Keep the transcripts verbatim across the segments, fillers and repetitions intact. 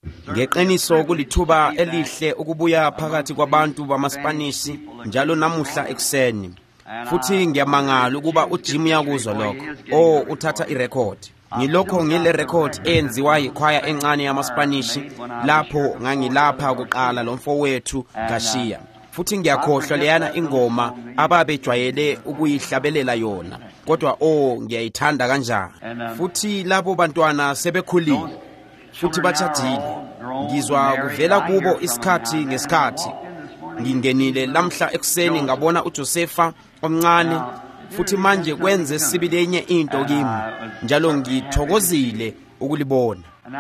Ngeqiniso kulithuba elihle ukubuya phakathi kwabantu bamaSpanish njalo namuhla ekseni. Futhi ngiyamangala ukuba uJim yakuzwa lokho. Oh, uthatha irecord. Ngilokho ngile record enziwa yikhwaya encane yamaSpanish lapho ngangilapha kuqala lomfowethu Gashiya. Futhi ngiyakhohlwa leyana ingoma ababejwayele ukuyihlabelela yona. Kodwa oh ngiyayithanda kanjani. Futhi labo bantwana sebekhulile. Futhi bachadile. Ngizwa kuvela kubo isikhathi ngesikhathi. Ngingenile lamhla ekseni ngabona uJosepha omncane. Futhi manje kwenze sibile enye into kimi. Njalo ngithokozile ukulibona.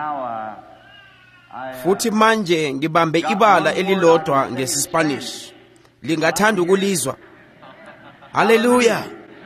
Futhi manje ngibambe ibala elilodwa ngesiSpanish. Lingathanda ukulizwa. Haleluya.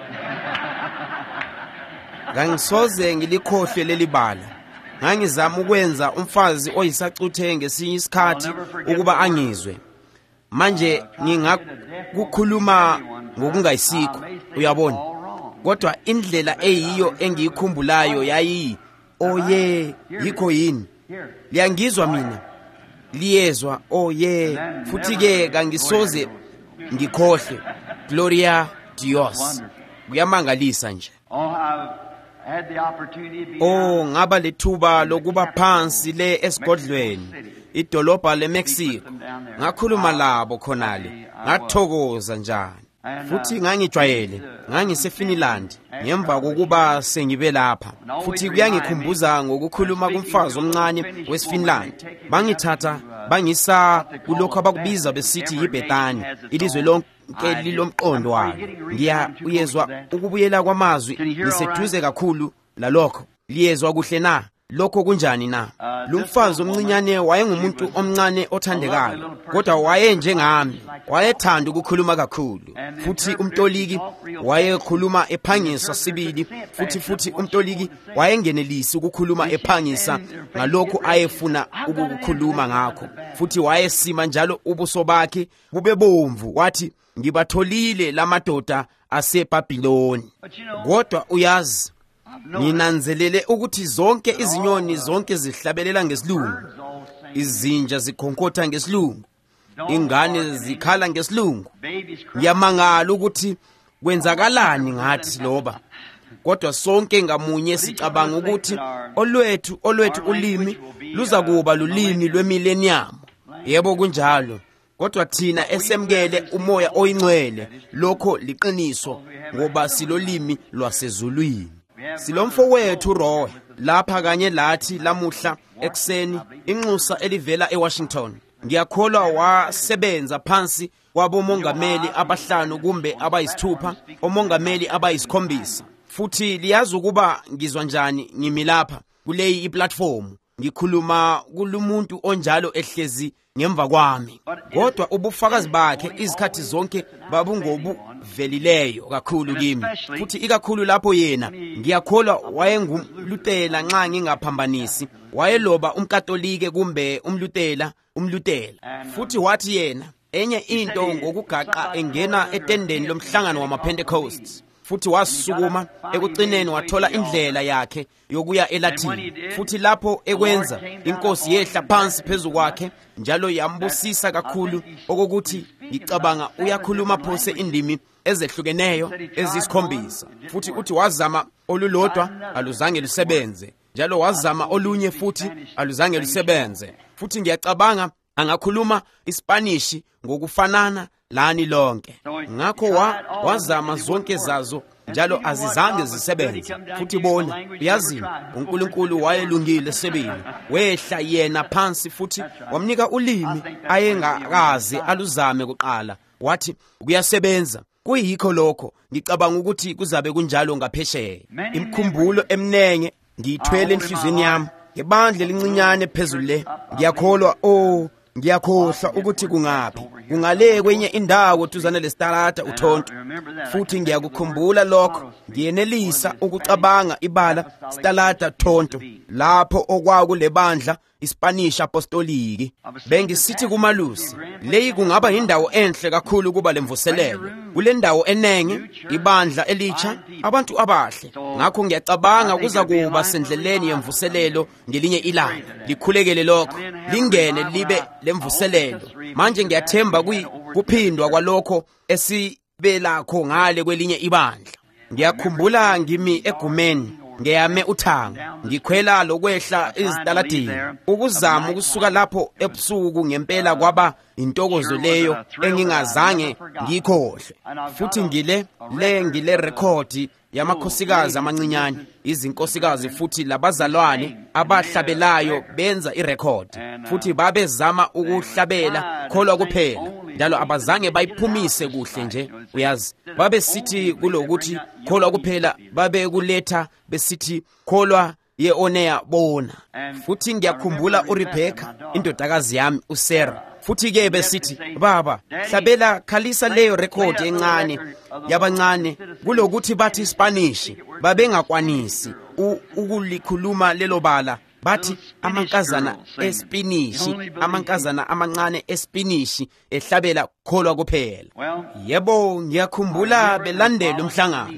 Ngangisoze ngilikhohle leli bala. Ngangizama ukwenza umfazi oyisacuthe ngesinye isikhathi ukuba angizwe. Manje ngingakukhuluma ngokungayisikho, uyabona. Kodwa indlela eyiyo engiyikhumbulayo yayi, oye, yikho yini. Liyangizwa mina. Liyezwa, oye, futhi ke kangisoze ngikhohle. Gloria Dios. Kuyamangalisa nje. Oh, ngaba lethuba lokuba phansi le esigodlweni, idolobha leMexico. Ngakhuluma labo khonale, ngathokoza njani. Futhi ngangijwayele, ngangiseFinland, ngemva kokuba sengibe lapha. Futhi kuyangikhumbuza ngokukhuluma kumfazi omncane wesiFinland. Bangithatha, bangisa kulokho abakubiza besithi yiBethani, ilizwe lonke lilomqondo walo. Ngiya uyezwa ukubuyela kwamazwi ngiseduze kakhulu lalokho. Liyezwa kuhle na? Lokho kunjani na? Lumfazi omncinyane wayengumuntu omncane othandekayo, kodwa waye njengami, wayethanda ukukhuluma kakhulu. Futhi umtoliki wayekhuluma ephangisa sibili, futhi futhi umtoliki wayengenelisi ukukhuluma ephangisa ngalokho ayefuna ukukhuluma ngakho. Futhi wayesima njalo ubuso bakhe bubebomvu, wathi ngibatholile lamadoda aseBhabhiloni. Kodwa uyazi, nginanzelele ukuthi zonke izinyoni zonke zihlabelela ngesilungu, izinja zikhonkotha ngesilungu, ingane zikhala ngesilungu. Ngiyamangala ukuthi kwenzakalani ngathi loba. Kodwa sonke ngamunye sicabanga ukuthi olwethu olwethu ulimi luza kuba lulimi lwemillennium. Yebo kunjalo. Kodwa thina esemkele umoya oyingcwele lokho liqiniso ngoba silolimi lwasezulwini. Silomfowethu Rowe lapha kanye lathi lamuhla ekseni inxusa elivela eWashington. Ngiyakholwa wasebenza phansi kwabomongameli abahlanu kumbe abayisithupha, omongameli abayisikhombisa. Futhi liyazi ukuba ngizwa njani ngimi lapha kuleyi iplatform ngikhuluma kulumuntu onjalo ehlezi ngemva kwami. Kodwa ubufakazi bakhe izikhathi zonke babungobuvelileyo kakhulu kimi. Futhi ikakhulu lapho yena ngiyakholwa wayengumlutela nxa ngingaphambanisi. Wayeloba umkatolike kumbe umlutela, umlutela. Futhi wathi yena enye into ngokugaqa engena etendeni lomhlangano wamaPentecost. Futhi wasukuma ekucineni wathola indlela yakhe yokuya eLatin. Futhi lapho ekwenza inkosi yehla phansi phezulu kwakhe njalo yambusisa kakhulu okokuthi ngicabanga uyakhuluma phose indimi ezehlukeneyo ezisikhombisa. Futhi uthi wazama olulodwa aluzange lusebenze, njalo wazama olunye futhi aluzange lusebenze. Futhi ngiyacabanga angakhuluma iSpanish ngokufanana lani lonke. Ngakho wa wazama zonke zazo njalo azizange zisebenze. Futhi bona uyazi uNkulunkulu wayelungile sebili. Wehla yena phansi futhi wamnika ulimi ayengakaze aluzame kuqala. Wathi kuyasebenza. Kuyikho lokho ngicabanga ukuthi kuzabe kunjalo ngaphesheya. Imkhumbulo emnenge ngiyithwele enhlizweni yami. Ngebandle lincinyane phezulu le ngiyakholwa oh ngiyakhohlwa ukuthi kungaphi. kungale kwenye indawo tuzana lesitarata uthonto. Futhi ngiyakukhumbula lokho, ngiyenelisa ukucabanga ibala sitarata thonto lapho okwakulebandla iSpanish apostoliki. Bengisithi kumalusi, leyi kungaba indawo enhle kakhulu kuba lemvuselelo. Kule ndawo enenge ibandla elicha abantu abahle. Ngakho ngiyacabanga kuza kuba sendleleni yemvuselelo ngelinye ilanga. Likhulekele lokho, lingene libe lemvuselelo. Manje ngiyathemba kuphindwa kwalokho esibelakho ngale kwelinye ibandla. Ngiyakhumbula ngimi egumeni ngeyame uthanga, ngikhwela lokwehla izitaladini ukuzama ukusuka lapho ebusuku. Ngempela kwaba intokozo leyo engingazange ngikhohle. Futhi ngile le ngile record yamakhosikazi amancinyane, izinkosikazi futhi labazalwane abahlabelayo benza irecord. Futhi babezama ukuhlabela kholwa kuphela, njalo abazange bayiphumise kuhle nje. Uyazi, babe sithi kulokuthi kholwa kuphela, babe kuletha besithi kholwa ye-oneya bona. Futhi ngiyakhumbula uRebecca indodakazi yami uSarah, futhi ke besithi, baba hlabela khalisa leyo record encane yabancane kulokuthi bathi Spanish babengakwanisi ukulikhuluma lelo bala. Bathi amankazana eSpanish, amankazana amancane eSpanish ehlabela kholwa kuphela. Yebo, ngiyakhumbula belandela umhlangano.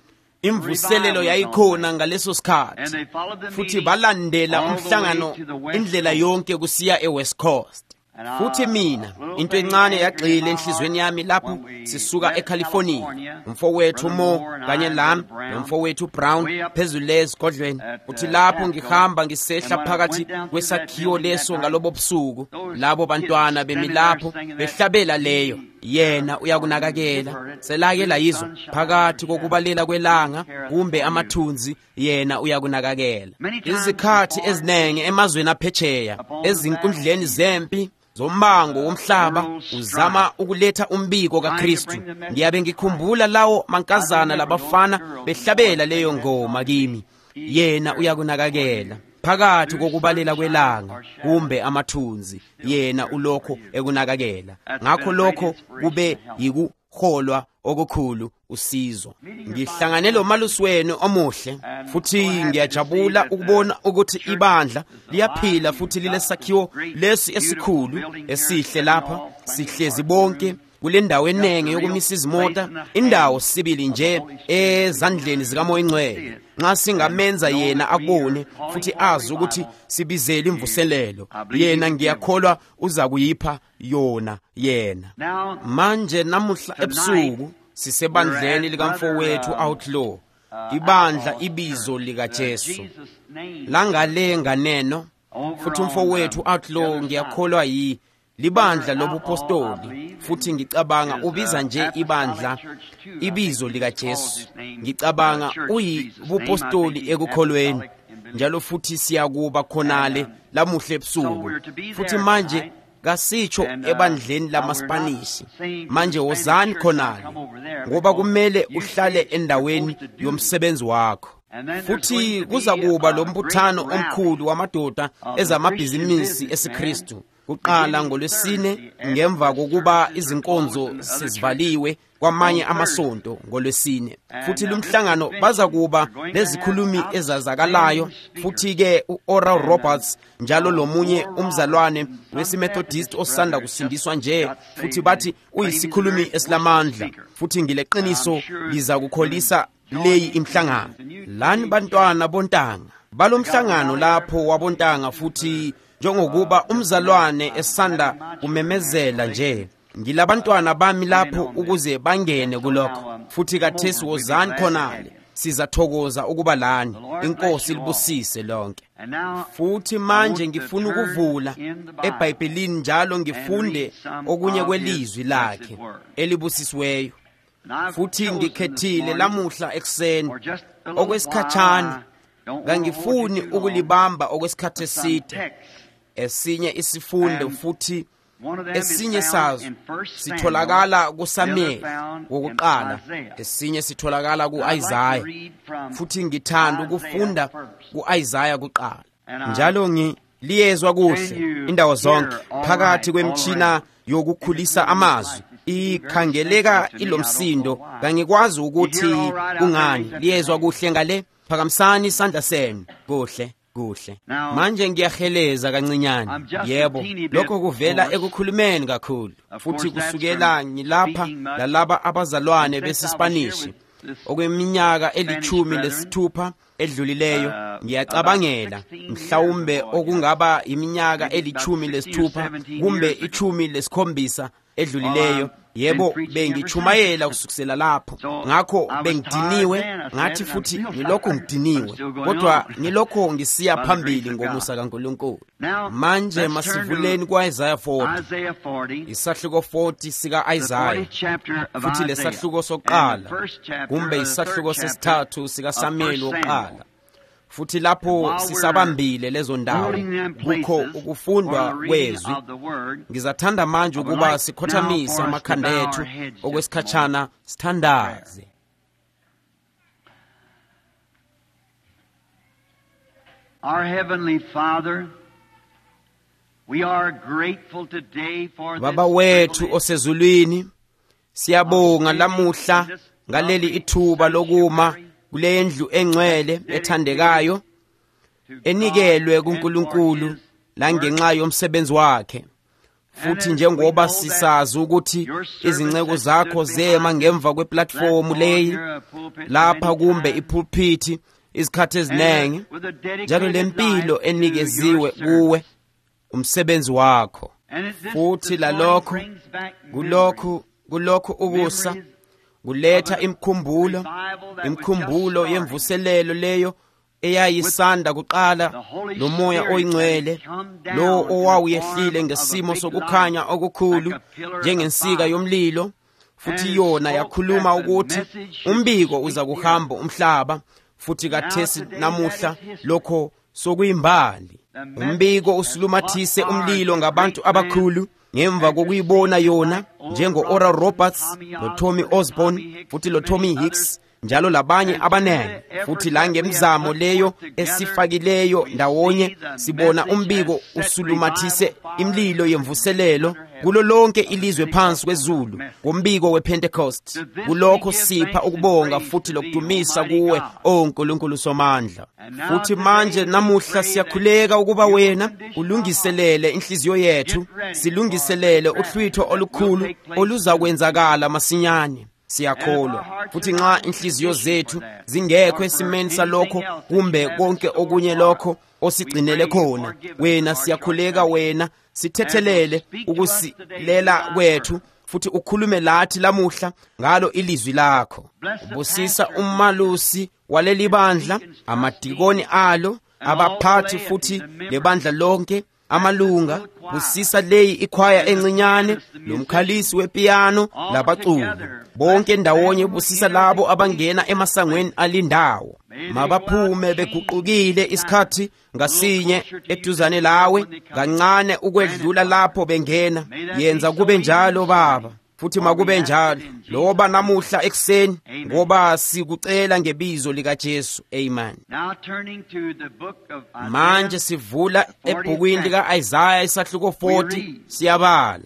Imvuselelo yayikhona ngaleso sikhathi, futhi balandela umhlangano indlela yonke kusiya eWest Coast. Futhi mina into encane yagxila enhlizweni yami lapho sisuka eCalifornia. Umfowethu Mo kanye lami nomfowethu Brown phezulu lesigodlweni. Uthi lapho ngihamba ngisehla phakathi kwesakhiwo leso ngalobo busuku, labo bantwana bemilapho behlabela leyo, yena uyakunakakela. Selakela yizo phakathi kokubalela kwelanga kumbe amathunzi, yena uyakunakakela. Izikhathi ezinenge emazweni aphetsheya, ezinkundleni zempi zombango womhlaba, uzama ukuletha umbiko kaKristu. Ngiyabe ngikhumbula lawo mankazana labafana behlabela leyo ngoma kimi, yena uyakunakakela. Phakathi kokubalela kwelanga kumbe amathunzi, yena ulokho ekunakakela. Ngakho lokho kube yikuholwa okukhulu usizo. Ngihlangane lo malusi wenu omuhle, futhi ngiyajabula ukubona ukuthi ibandla liyaphila futhi lilesakhiwo lesi esikhulu esihle lapha. Sihlezi bonke kule ndawo enenge yokumisa izimota, indawo sibili nje ezandleni zikaMoya Ngcwele. Nxa singamenza yena akubone futhi azi ukuthi sibizele imvuselelo, yena ngiyakholwa uza kuyipha yona yena. Manje namuhla ebusuku sisebandleni likamfowethu Outlaw, ibandla ibizo likaJesu langale nganeno. Futhi umfowethu Outlaw ngiyakholwa yi libandla lobupostoli, futhi ngicabanga ubiza nje ibandla ibizo likaJesu. Ngicabanga uyibupostoli ekukholweni, njalo futhi siyakuba khonale lamuhle ebusuku. Futhi manje kasitsho ebandleni lamaSpanish, manje wozani khonale, ngoba kumele uhlale endaweni yomsebenzi wakho. Futhi kuza kuba lo mbuthano omkhulu wamadoda ezamabhizinisi esiKristu kuqala ngoLwesine, ngemva kokuba izinkonzo sezivaliwe kwamanye amasonto ngoLwesine. Futhi lumhlangano baza kuba lezikhulumi ezazakalayo, futhi ke uOral Roberts njalo lomunye umzalwane wesiMethodist osanda kusindiswa nje, futhi bathi uyisikhulumi esilamandla. Futhi ngileqiniso liza kukholisa leyi imhlangano. Lani bantwana bontanga balomhlangano lapho wabontanga, futhi njengokuba umzalwane esanda kumemezela nje, ngilabantwana bami lapho ukuze bangene kulokho. Futhi kathesi wozani khonale, sizathokoza ukuba lani. Inkosi libusise lonke. Futhi manje ngifuna ukuvula eBhayibhelini njalo ngifunde okunye kwelizwi lakhe elibusisiweyo. Futhi ngikhethile lamuhla ekseni okwesikhatshana, ngangifuni ukulibamba okwesikhathi eside. Esinye isifundo futhi esinye sazo sitholakala kuSamuel wokuqala, esinye sitholakala kuIsaiah. Futhi ngithanda ukufunda kuIsaiah kuqala. Njalo ngi liyezwa kuhle indawo zonke phakathi kwemtshina yokukhulisa amazwi ikhangeleka ilomsindo kangikwazi ukuthi kungani liyezwa kuhle ngale phakamisani isandla senu kuhle kuhle manje ngiyaheleza kancinyane yebo lokho kuvela ekukhulumeni kakhulu futhi kusukela ngilapha lalaba abazalwane besiSpanish okweminyaka elithumi lesithupha edlulileyo ngiyacabangela mhlawumbe okungaba iminyaka elithumi lesithupha kumbe ichumi lesikhombisa edlulileyo yebo bengichumayela kusukisela lapho ngakho bengidiniwe ngathi futhi ngilokho ngidiniwe kodwa ngilokho ngisiya phambili ngomusa kaNkulunkulu manje masivuleni kwaIsaiah forty isahluko forty sika Isaiah futhi lesahluko sokuqala kumbe isahluko sesithathu sika Samuel wokuqala futhi lapho sisabambile lezo ndawo kukho ukufundwa kwezwi ngizathanda manje ukuba sikhothamise amakhanda ethu okwesikhashana sithandaze. Our heavenly Father, we are grateful today for Baba wethu osezulwini siyabonga lamuhla ngaleli ithuba lokuma kule ndlu engcwele ethandekayo enikelwe kuNkulunkulu la ngenxa yomsebenzi wakhe futhi njengoba sisazi ukuthi izinceko zakho zema ngemva kweplatform leyi lapha kumbe ipulpit izikhathi eziningi njalo lempilo enikeziwe kuwe umsebenzi wakho futhi lalokho kulokho kulokho ukusa kuletha imkhumbulo imkhumbulo yemvuselelo leyo eyayisanda kuqala lo moya oyingcwele lo owawuyehlile ngesimo sokukhanya okukhulu njengensika yomlilo futhi yona yakhuluma ukuthi umbiko uza kuhamba umhlaba futhi kathesi namuhla lokho sokuyimbali umbiko usulumathise umlilo ngabantu abakhulu ngemva kokuyibona yona njengo Oral Roberts lo Tommy Osborne futhi lo Tommy Hicks njalo labanye abanene futhi la ngemzamo leyo esifakileyo ndawonye sibona umbiko usulumathise imlilo yemvuselelo kulo lonke ilizwe phansi kwezulu ngombiko wePentecost kulokho sipha ukubonga futhi lokudumisa kuwe o Nkulunkulu somandla futhi manje namuhla siyakhuleka ukuba wena ulungiselele inhliziyo yethu silungiselele uhlwitho olukhulu oluzakwenzakala masinyane siyakholwa futhi nxa inhliziyo zethu zingekho esimeni salokho kumbe konke okunye lokho osigcinele khona wena siyakhuleka wena sithethelele ukusilela kwethu futhi ukhulume lathi lamuhla ngalo ilizwi lakho ubusisa umalusi waleli bandla amadikoni alo abaphathi futhi lebandla lonke amalunga busisa leyi ikhwaya encinyane lomkhalisi wepiano labaculi bonke ndawonye busisa labo abangena emasangweni alindawo mabaphume beguqukile isikhathi ngasinye eduzane lawe kancane ukwedlula lapho bengena yenza kube njalo baba futhi makube njalo loba namuhla ekseni ngoba sikucela ngebizo lika Jesu amen. Manje sivula ebhukwini lika Isaiah isahluko forty siyabala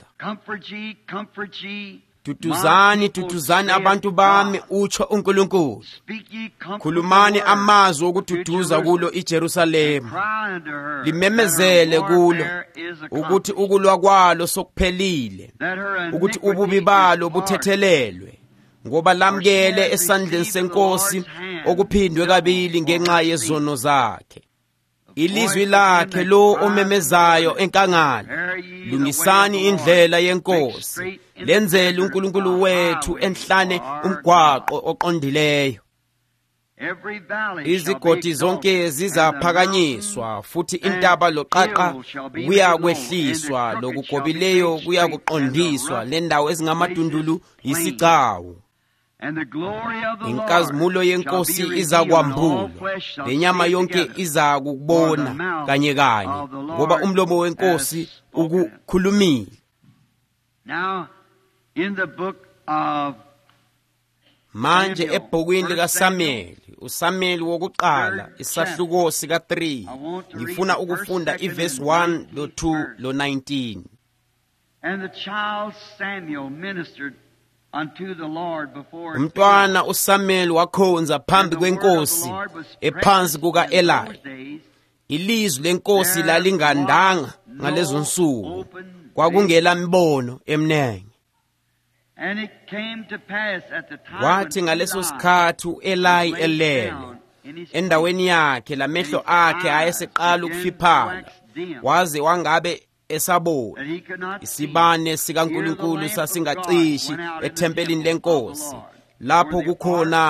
tutuzani tutuzani abantu bami utsho uNkulunkulu khulumani amazwi okududuza kulo iJerusalema limemezele kulo ukuthi ukulwa kwalo sokuphelile ukuthi ububi balo buthethelelwe ngoba lamkele esandleni senkosi okuphindwe kabili ngenxa yezono zakhe ilizwi lakhe lo omemezayo enkangala lungisani indlela yenkosi lenzele uNkulunkulu wethu enhlane umgwaqo oqondileyo izigodi zonke zizaphakanyiswa futhi intaba loqaqa kuyakwehliswa lokugobileyo kuyakuqondiswa lendawo ezingamadundulu yisicawu inkazimulo yenkosi izakwambulwa lenyama yonke izakubona kanye kanye ngoba umlomo wenkosi ukukhulumile. Now in the book of manje ebhukwini likaSamuel, uSamuel wokuqala, isahluko sika three, ngifuna ukufunda iverse one lo two lo nineteen. And the child Samuel ministered unto the Lord before Umntwana uSamuel wakhonza phambi kwenkosi ephansi kuka Eli. Ilizwi lenkosi lalingandanga ngalezo nsuku, kwakungela mibono emnengi. And it came to pass at the time Wathi ngaleso sikhathi uEli elele endaweni yakhe, lamehlo akhe ayeseqala ukufiphala, waze wangabe esabona. Isibane sikaNkulunkulu sasingacishi ethempelini lenkosi, lapho kukhona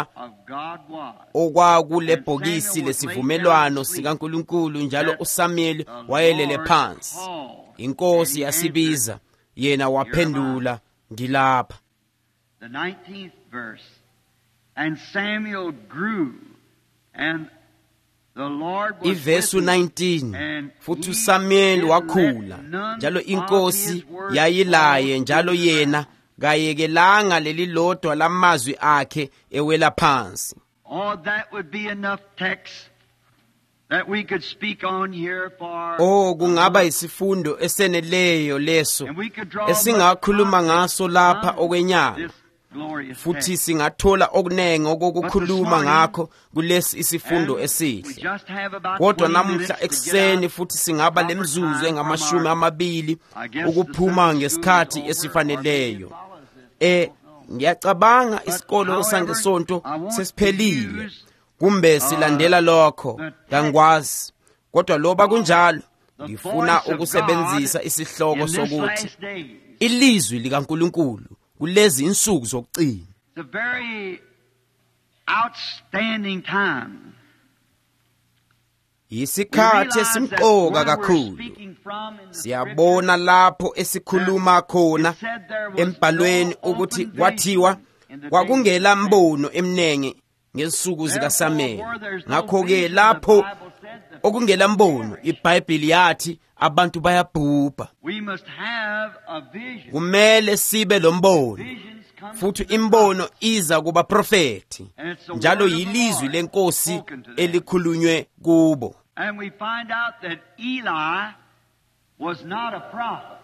okwakulebhokisi lesivumelwano sikaNkulunkulu, njalo uSamuel wayelele phansi. Inkosi yasibiza, yena waphendula, ngilapha. The nineteenth verse. And Samuel grew, and the Lord was Iverse with him, nineteen. and Futhi he uSamuel did wakhula, let none njalo of inkosi his words yayilaye, fall njalo to the yena ground. kayekelanga leli lodwa lamazwi akhe ewela phansi. Oh, that would be enough text that we could speak on here for. Oh, kungaba isifundo eseneleyo leso And we could draw esingakhuluma much ngaso lapha from okwenyanga. this glorious Futhi text. singathola okunenge okokukhuluma morning, ngakho kulesi isifundo And we esihle. just have about Kodwa twenty minutes namuhla to get ekuseni out futhi singaba proper lemzuzu time engamashumi from our- amabili I guess ukuphuma the Sunday ngesikhathi school is over, esifaneleyo. or maybe Eh ngiyacabanga But isikolo however, sangesonto I want sesiphelile, to use, kumbe silandela lokho, the text. kangikwazi. Kodwa loba kunjalo, the ngifuna voice of ukusebenzisa God isihloko in this sokuthi last days. ilizwi likaNkulunkulu kulezi insuku zokugcina. It's a very outstanding time. We Isikhathi realize that esimqoka where we're kakhulu. speaking from in the Siyabona lapho esikhuluma khona it said there was embhalweni no ukuthi open kwathiwa vision in the kwakungela days of mbono emnengi ngesuku Therefore, zikaSamuel. where there's no Ngakho ke vision, the lapho Bible said that okungela mbono, iBhayibheli yathi abantu bayabhubha. we must have a vision. Kumele sibe lombono, Visions come futhi to the imbono iza kuba profeti, And it's the njalo word of the yilizwi Lord lenkosi spoken to them. elikhulunywe kubo. And we find out that Eli was not a prophet.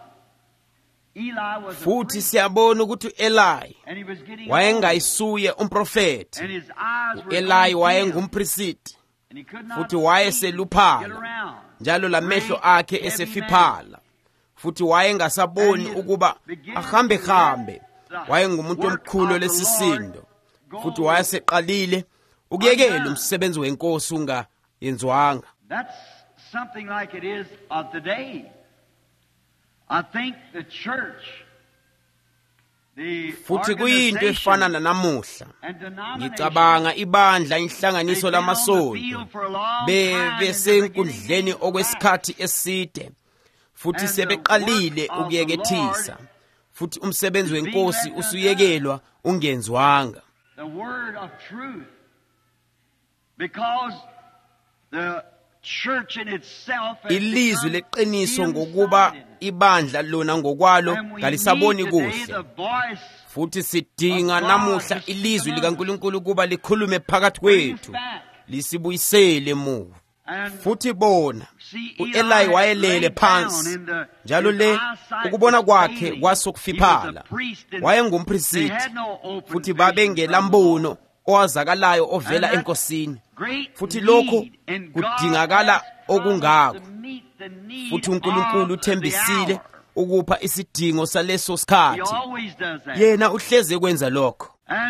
Eli was a Futhi priest, siyabona ukuthi uEli and he was getting old, wayengayisuye umprofeti. and his eyes were Eli going dim, wayengumpristi, and he could not futhi see, wayeseluphala, get around. njalo lamehlo Great, akhe heavy esefiphala, futhi wayengasaboni And he ukuba began ahambe to hambe. let the Wayengumuntu work omkhulu of the lesisindo, Lord go futhi wayeseqalile ukuyekela umsebenzi wenkosi ungayenzwanga. That's something like it is of today. I think the church, the Futhi kuyinto efana organization nanamuhla. and denomination, Ngicabanga ibandla they've inhlanganiso been on the lamasonto field for a long be time and besenkundleni they're beginning okwesikhathi eside, futhi And the sebeqalile work of ukuyekethisa, the Lord futhi umsebenzi is being wenkosi left usuyekelwa ungenzwanga. the word of truth, because the church in itself has Ilizwi become leqiniso ngokuba dim-sighted. ibandla lona ngokwalo And we kalisaboni need today kuhle, the voice futhi sidinga of God namuhla to ilizwi speak likaNkulunkulu kuba likhulume phakathi brings kwethu, back. lisibuyisele emuva. And Futhi bona see, uEli wayelele phansi, njalo le ukubona kwakhe kwasokufiphala. Wayengumpristi, futhi babengela mbono owazakalayo ovela enkosini, futhi lokho kudingakala okungako, futhi uNkulunkulu uthembisile ukupha isidingo saleso sikhathi. Yena uhleze kwenza lokho.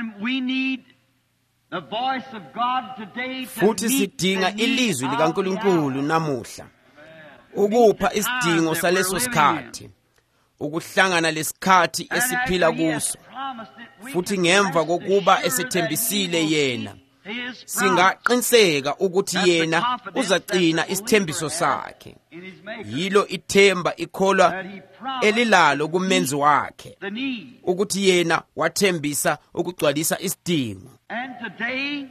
Futhi sidinga ilizwi likaNkulunkulu namuhla ukupha isidingo saleso sikhathi, ukuhlangana lesikhathi esiphila kuso. Futhi ngemva kokuba esethembisile yena, singaqiniseka ukuthi yena uzagcina isithembiso sakhe. Yilo ithemba ikholwa elilalo kumenzi wakhe, ukuthi yena wathembisa ukugcwalisa isidingo. And today,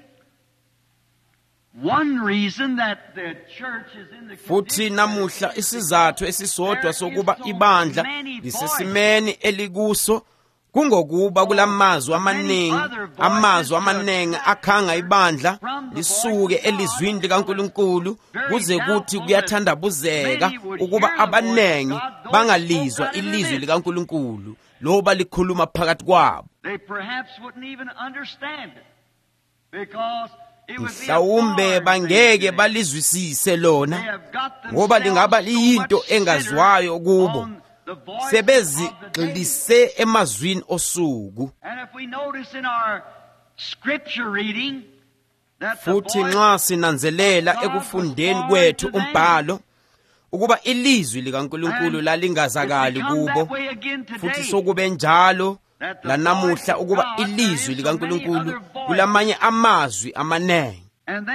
one reason that the church is in the Futhi namuhla isizathu esisodwa sokuba ibandla lisesimeni elikuso kungokuba kulamazwi amaningi amazwi amaningi akhanga ibandla lisuke elizwini likaNkulunkulu kuze kuthi kuyathandabuzeka ukuba abanengi bangalizwa ilizwi likaNkulunkulu loba likhuluma phakathi kwabo. Mhlawumbe bangeke balizwisise lona ngoba lingaba liyinto engazwayo kubo, sebezigxilise emazwini osuku. Futhi nxa sinanzelela ekufundeni kwethu umbhalo ukuba ilizwi likaNkulunkulu lalingazakali kubo, futhi sokube njalo lanamuhla ukuba ilizwi likaNkulunkulu kulamanye amazwi amanengi.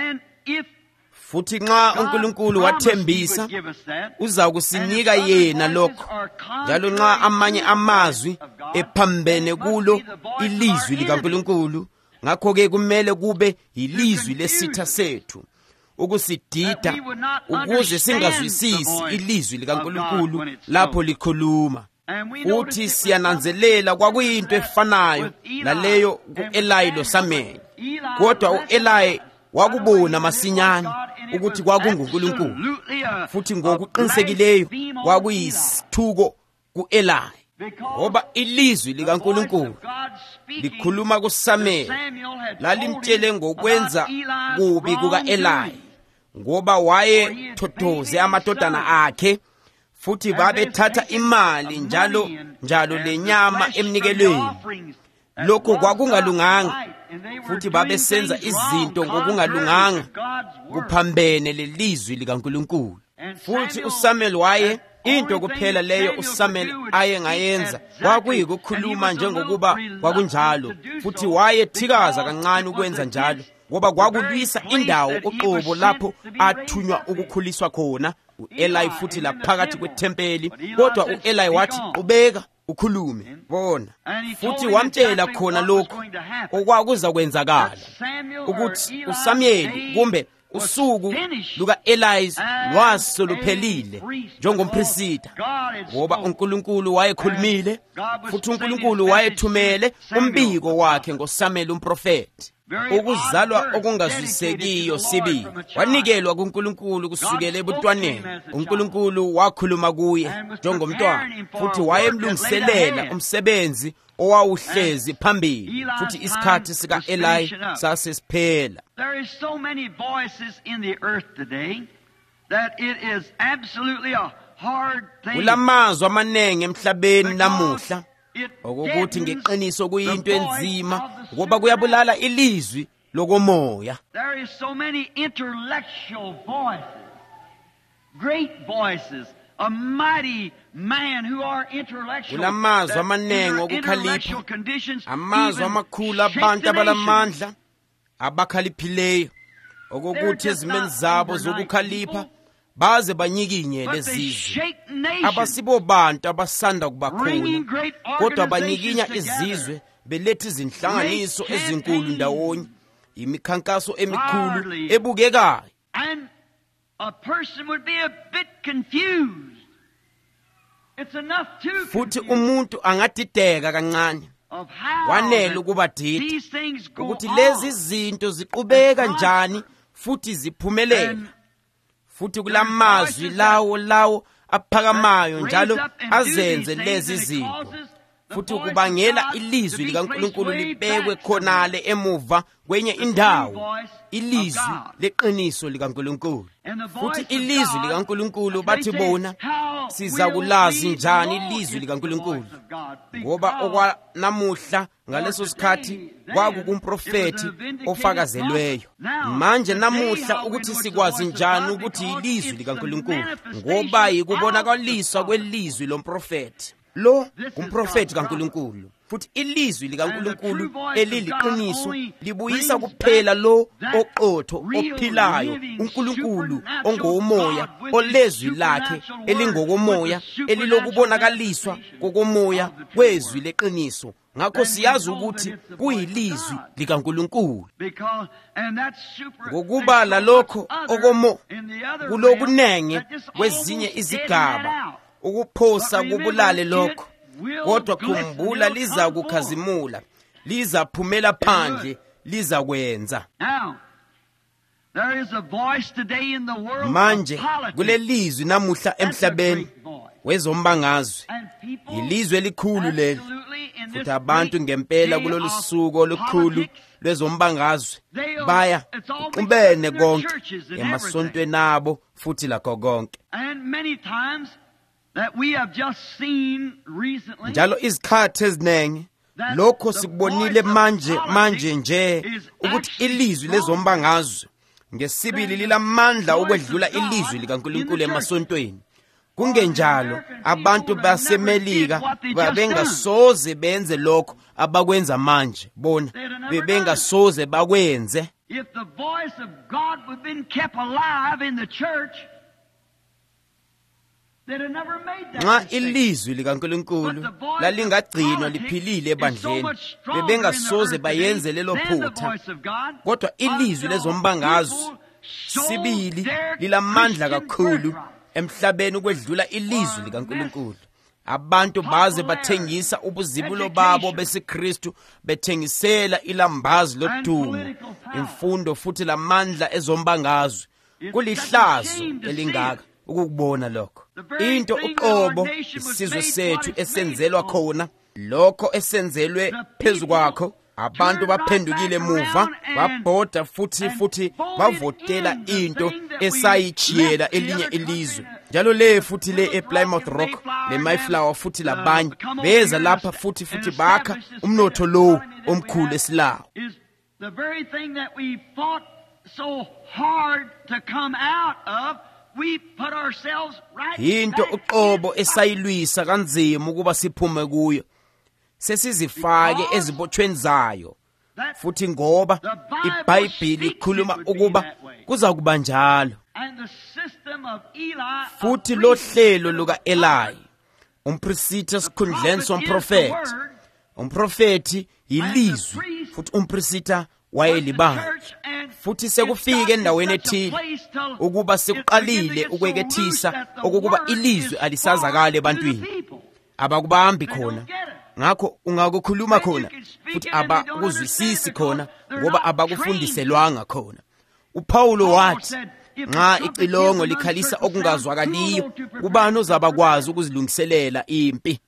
Futhi nxa uNkulunkulu wathembisa uza kusinika yena lokho, njalo nxa amanye amazwi ephambene kulo ilizwi likaNkulunkulu, ngakho-ke kumele kube ilizwi lesitha sethu ukusidida ukuze singazwisisi ilizwi likaNkulunkulu lapho likhuluma. Futhi siyananzelela kwakuyinto efanayo laleyo ku-Eli loSamuel, kodwa u-Eli wakubona masinyane ukuthi kwakunguNkulunkulu, futhi ngokuqinisekileyo kwakuyisithuko ku-Eli ngoba ilizwi likaNkulunkulu likhuluma kuSamuel lalimtshele ngokwenza kubi kuka-Eli ngoba wayethothoze amadodana akhe, futhi babethatha imali njalo njalo lenyama emnikelweni. Lokho kwakungalunganga, futhi babesenza izinto ngokungalunganga kuphambene lelizwi likaNkulunkulu. Futhi uSamuel waye into kuphela leyo uSamuel ayengayenza kwakuyikukhuluma njengokuba kwakunjalo, futhi wayethikaza kancane ukwenza njalo ngoba kwakulwisa indawo uqobo lapho athunywa ukukhuliswa khona u-Eli futhi laphakathi kwethempeli. Kodwa u-Eli wathi qhubeka ukhulume bona, futhi wamtshela khona lokho okwakuza kwenzakala, ukuthi uSamuel kumbe usuku luka-Eli lwasoluphelile njengomphristi, ngoba uNkulunkulu wayekhulumile, futhi uNkulunkulu wayethumele umbiko wakhe ngoSamuel umprofeti. Ukuzalwa okungazwisekiyo sibili wanikelwa kuNkulunkulu kusukela ebuntwaneni. uNkulunkulu wakhuluma kuye njengomntwana, futhi wayemlungiselela umsebenzi owawuhlezi phambili, futhi isikhathi sika-Eli sasesiphela. There is so many voices in the earth today that it is absolutely a hard thing. Kulamazwi amanengi emhlabeni namuhla okuthi ngeqiniso kuyinto enzima ngoba kuyabulala ilizwi lokomoya. There is so many intellectual voices, great voices, a mighty man who are intellectual. Kulamazwi amanengi okukhalipha, amazwi amakhulu abantu abalamandla abakhaliphileyo okokuthi ezimeni zabo zokukhalipha baze banyikinye lezizwe. Abasibo bantu abasanda kuba khona, kodwa banyikinya izizwe beletha izinhlanganiso ezinkulu ndawonye, imikhankaso emikhulu ebukekayo. And a person would be a bit confused. It's enough to futhi umuntu angadideka kancane, wanele ukuba dida ukuthi lezi zinto ziqhubeka njani futhi ziphumelela. Futhi kulamazwi lawo lawo aphakamayo njalo azenze lezi zinto, futhi kubangela ilizwi likaNkulunkulu libekwe khonale emuva kwenye indawo, ilizwi leqiniso likaNkulunkulu. Futhi ilizwi likaNkulunkulu bathi bona sizakulazi njani ilizwi likaNkulunkulu, ngoba okwanamuhla ngaleso sikhathi kwakukumprofeti ofakazelweyo. Manje namuhla ukuthi sikwazi njani ukuthi ilizwi likaNkulunkulu, ngoba yikubonakaliswa kwelizwi lomprofeti. Lo umprofeti kaNkulunkulu, futhi ilizwi likaNkulunkulu eliliqiniso libuyisa kuphela lo oqotho ophilayo, uNkulunkulu ongomoya, olezwi lakhe elingokomoya elilokubonakaliswa kokomoya kwezwi leqiniso. Ngakho siyazi ukuthi kuyilizwi likaNkulunkulu, ngokuba lalokho okomo kulokunenge kwezinye izigaba ukuphosa kubulale lokho. kodwa khumbula liza kukhazimula, liza phumela phandle, liza kwenza. Manje kulelizwi namuhla emhlabeni wezombangazwe, ilizwe elikhulu leli, futhi abantu ngempela kulolu suku olukhulu lwezombangazwe baya uxubene konke emasontweni abo futhi lakho konke. Njalo izikhathi eziningi lokho sikubonile manje manje nje ukuthi ilizwi lezombangazwe ngesibili lilamandla ukwedlula ilizwi likaNkulunkulu emasontweni. Kungenjalo abantu baseMelika babengasoze benze lokho abakwenza manje, bona bebengasoze bakwenze. If the voice of God had been kept alive in the church, they'd have never made that nxa mistake. ilizwi likaNkulunkulu lalingagcinwa liphilile ebandleni, bebengasoze bayenze lelo phutha. Kodwa ilizwi lezombangazwe sibili lilamandla kakhulu emhlabeni ukwedlula ilizwi likaNkulunkulu. Abantu baze bathengisa ubuzibulo babo besiKristu, bethengisela ilambazi lodumo, imfundo futhi lamandla ezombangazwe. Kulihlazo elingaka ukubona lokho. Into uqobo isizwe sethu esenzelwa khona, lokho esenzelwe phezu kwakho. Abantu baphendukile emuva, babhoda futhi futhi bavotela into esayichiyela elinye ilizwe. Njalo le futhi le ePlymouth Rock, le Mayflower futhi labanye beza lapha futhi futhi bakha umnotho lo omkhulu esilawo. The very thing that we fought so hard to come out of, we put ourselves right into uqobo esayilwisa kanzima ukuba siphume kuyo, sesizifake ezibothweni zayo. Futhi ngoba iBhayibheli ikhuluma ukuba kuza kuba njalo. Futhi lo hlelo luka Eli, umpristi esikhundleni somprofeti, umprofeti yilizwi futhi umpristi wayelibandla. Futhi sekufike endaweni ethile ukuba sekuqalile ukwekethisa ukuba ilizwi alisazakala ebantwini, abakubambi khona. Ngakho ungakukhuluma khona futhi abakuzwisisi khona ngoba abakufundiselwanga khona. uPaulo wathi, nxa icilongo likhalisa okungazwakaliyo, ubani ozabakwazi ukuzilungiselela impi?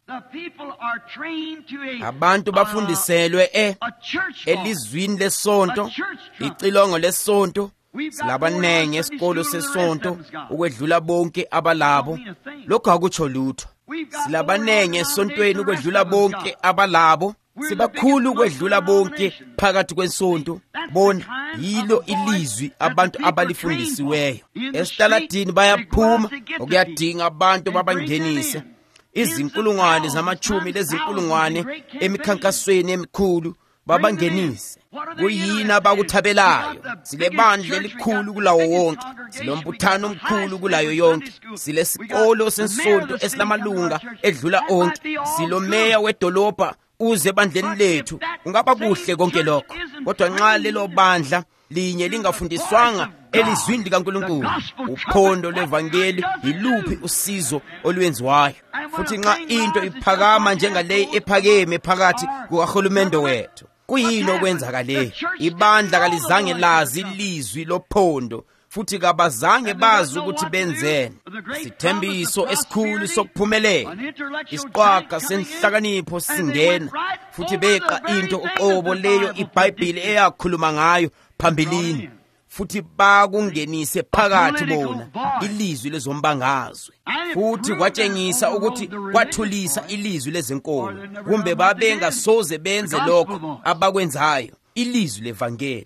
Abantu bafundiselwe e elizwini lesonto, icilongo lesonto. Silabanenge esikolo sesonto ukwedlula bonke abalabo. Lokho akutsho lutho. Silabanenge esontweni ukwedlula bonke abalabo. Sibakhulu ukwedlula bonke phakathi kwesonto. Bona yilo ilizwi abantu abalifundisiweyo. Esitaladini bayaphuma ukuyadinga abantu babangenise. Izinkulungwane zamachumi lezinkulungwane emikhankasweni emikhulu babangenise. Kuyini abakuthabelayo? Silebandla elikhulu kulawo wonke, silombuthano omkhulu kulayo yonke, silesikolo sensonto esilamalunga edlula onke, silomeya wedolobha uze ebandleni lethu. Kungaba kuhle konke lokho, kodwa nxa lelo bandla linye lingafundiswanga elizwini likaNkulunkulu, uphondo lwevangeli yiluphi usizo olwenziwayo? Futhi nxa into iphakama njengaleyi ephakeme phakathi kukahulumende wethu, kuyini okwenzakaleyo? Ibandla kalizange lazi ilizwi lophondo, futhi kabazange bazi ukuthi benzeni. Isithembiso esikhulu sokuphumelela, isiqwaga senhlakanipho singena, futhi beqa into uqobo leyo iBhayibheli eyakhuluma ngayo phambilini, futhi bakungenise phakathi bona ilizwi lezombangazwe. Futhi kwatshengisa ukuthi kwathulisa ilizwi lezenkolo, kumbe babengasoze benze lokho abakwenzayo, ilizwi levangeli.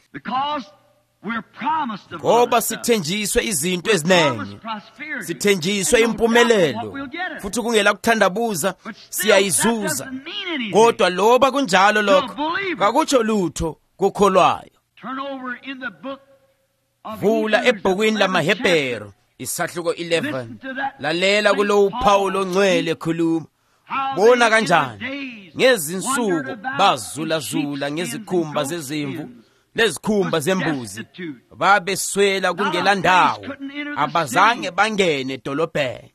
Ngoba sithenjiswe izinto eziningi, sithenjiswe impumelelo, futhi kungela kuthandabuza siyayizuza. Kodwa loba kunjalo lokho, kakutsho lutho kukholwayo. Vula ebhukwini lamaHebheru isahluko eleven, lalela kulo uPawulo ongcwele ekhuluma. Bona kanjani ngezinsuku bazulazula ngezikhumba zezimvu lezikhumba zembuzi, babeswela kungela ndawo, abazange bangene edolobheni.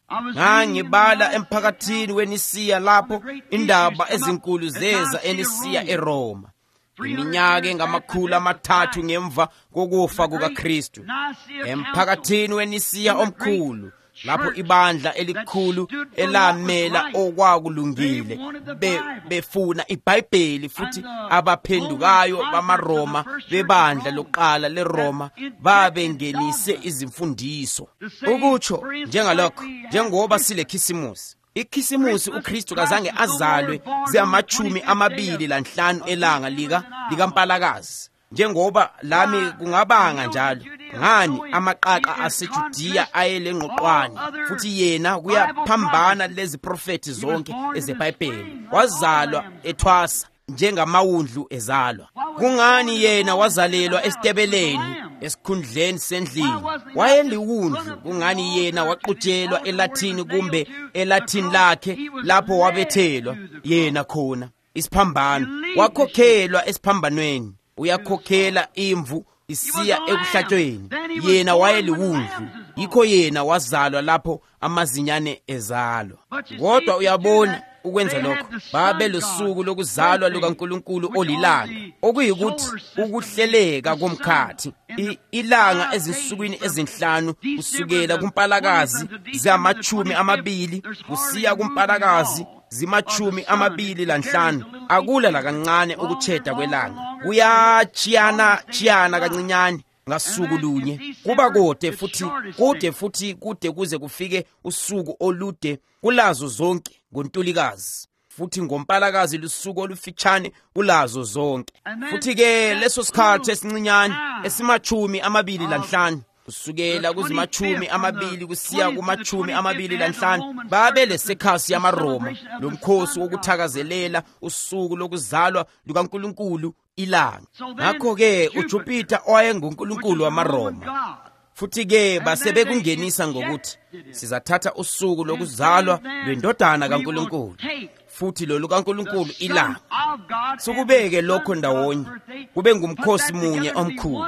ngangibala emphakathini weNisiya lapho indaba ezinkulu zeza eNisiya eRoma iminyaka engamakhulu amathathu ngemva kokufa kukaKristu. Emphakathini weNisiya omkhulu lapho ibandla elikhulu elamela okwakulungile be, befuna iBhayibheli futhi abaphendukayo bamaRoma bebandla lokuqala leRoma babengenise izimfundiso. Ukutsho njengalokho njengoba silekhisimusi ikhisimusi uKristu kazange azalwe ziyamachumi amabili lanhlanu elanga lika likampalakazi njengoba lami kungabanga njalo. Ngani amaqaqa aseJudiya ayelengqoqwane futhi yena kuyaphambana lezi profeti zonke ezeBhayibheli. Wazalwa ethwasa njengamawundlu ezalwa. Kungani yena wazalelwa esitebeleni esikhundleni sendlini? Wayeliwundlu. Kungani yena waqutshelwa eLathini kumbe eLathini lakhe lapho wabethelwa yena khona isiphambano? Wakhokhelwa esiphambanweni. Uyakhokhela imvu isiya ekuhlatshweni. Yena wayeliwundlu. Yikho yena wazalwa lapho amazinyane ezalwa. Kodwa uyabona ukwenza lokho babe lusuku lokuzalwa lukaNkulunkulu olilanga okuyikuthi ukuhleleka komkhathi ilanga ezinsukwini ezinhlanu kusukela kumpalakazi zamachumi amabili kusiya kumpalakazi zimachumi amabili lanhlanu. Akula la kancane ukucheda kwelanga. Kuyachiyana chiyana kancinyane ngasuku lunye. Kuba kode futhi kude futhi kude kuze kufike usuku olude kulazo zonke ngoNtulikazi. Futhi ngompalakazi lusuku olufitshane kulazo zonke. Futhi ke leso sikhathi esincinyane esimachumi amabili lanhlanu kusukela kuzimachumi amabili kusiya kumachumi amabili lanhlanu babe lesekhasi yamaRoma lomkhosi wokuthakazelela usuku lokuzalwa lukaNkulunkulu ilanga. Ngakho ke uJupiter owayenguNkulunkulu wamaRoma futhi ke basebekungenisa ngokuthi sizathatha usuku lokuzalwa lwendodana kaNkulunkulu futhi lo lukaNkulunkulu ilanga sikubeke lokho ndawonye kube ngumkhosi munye omkhulu.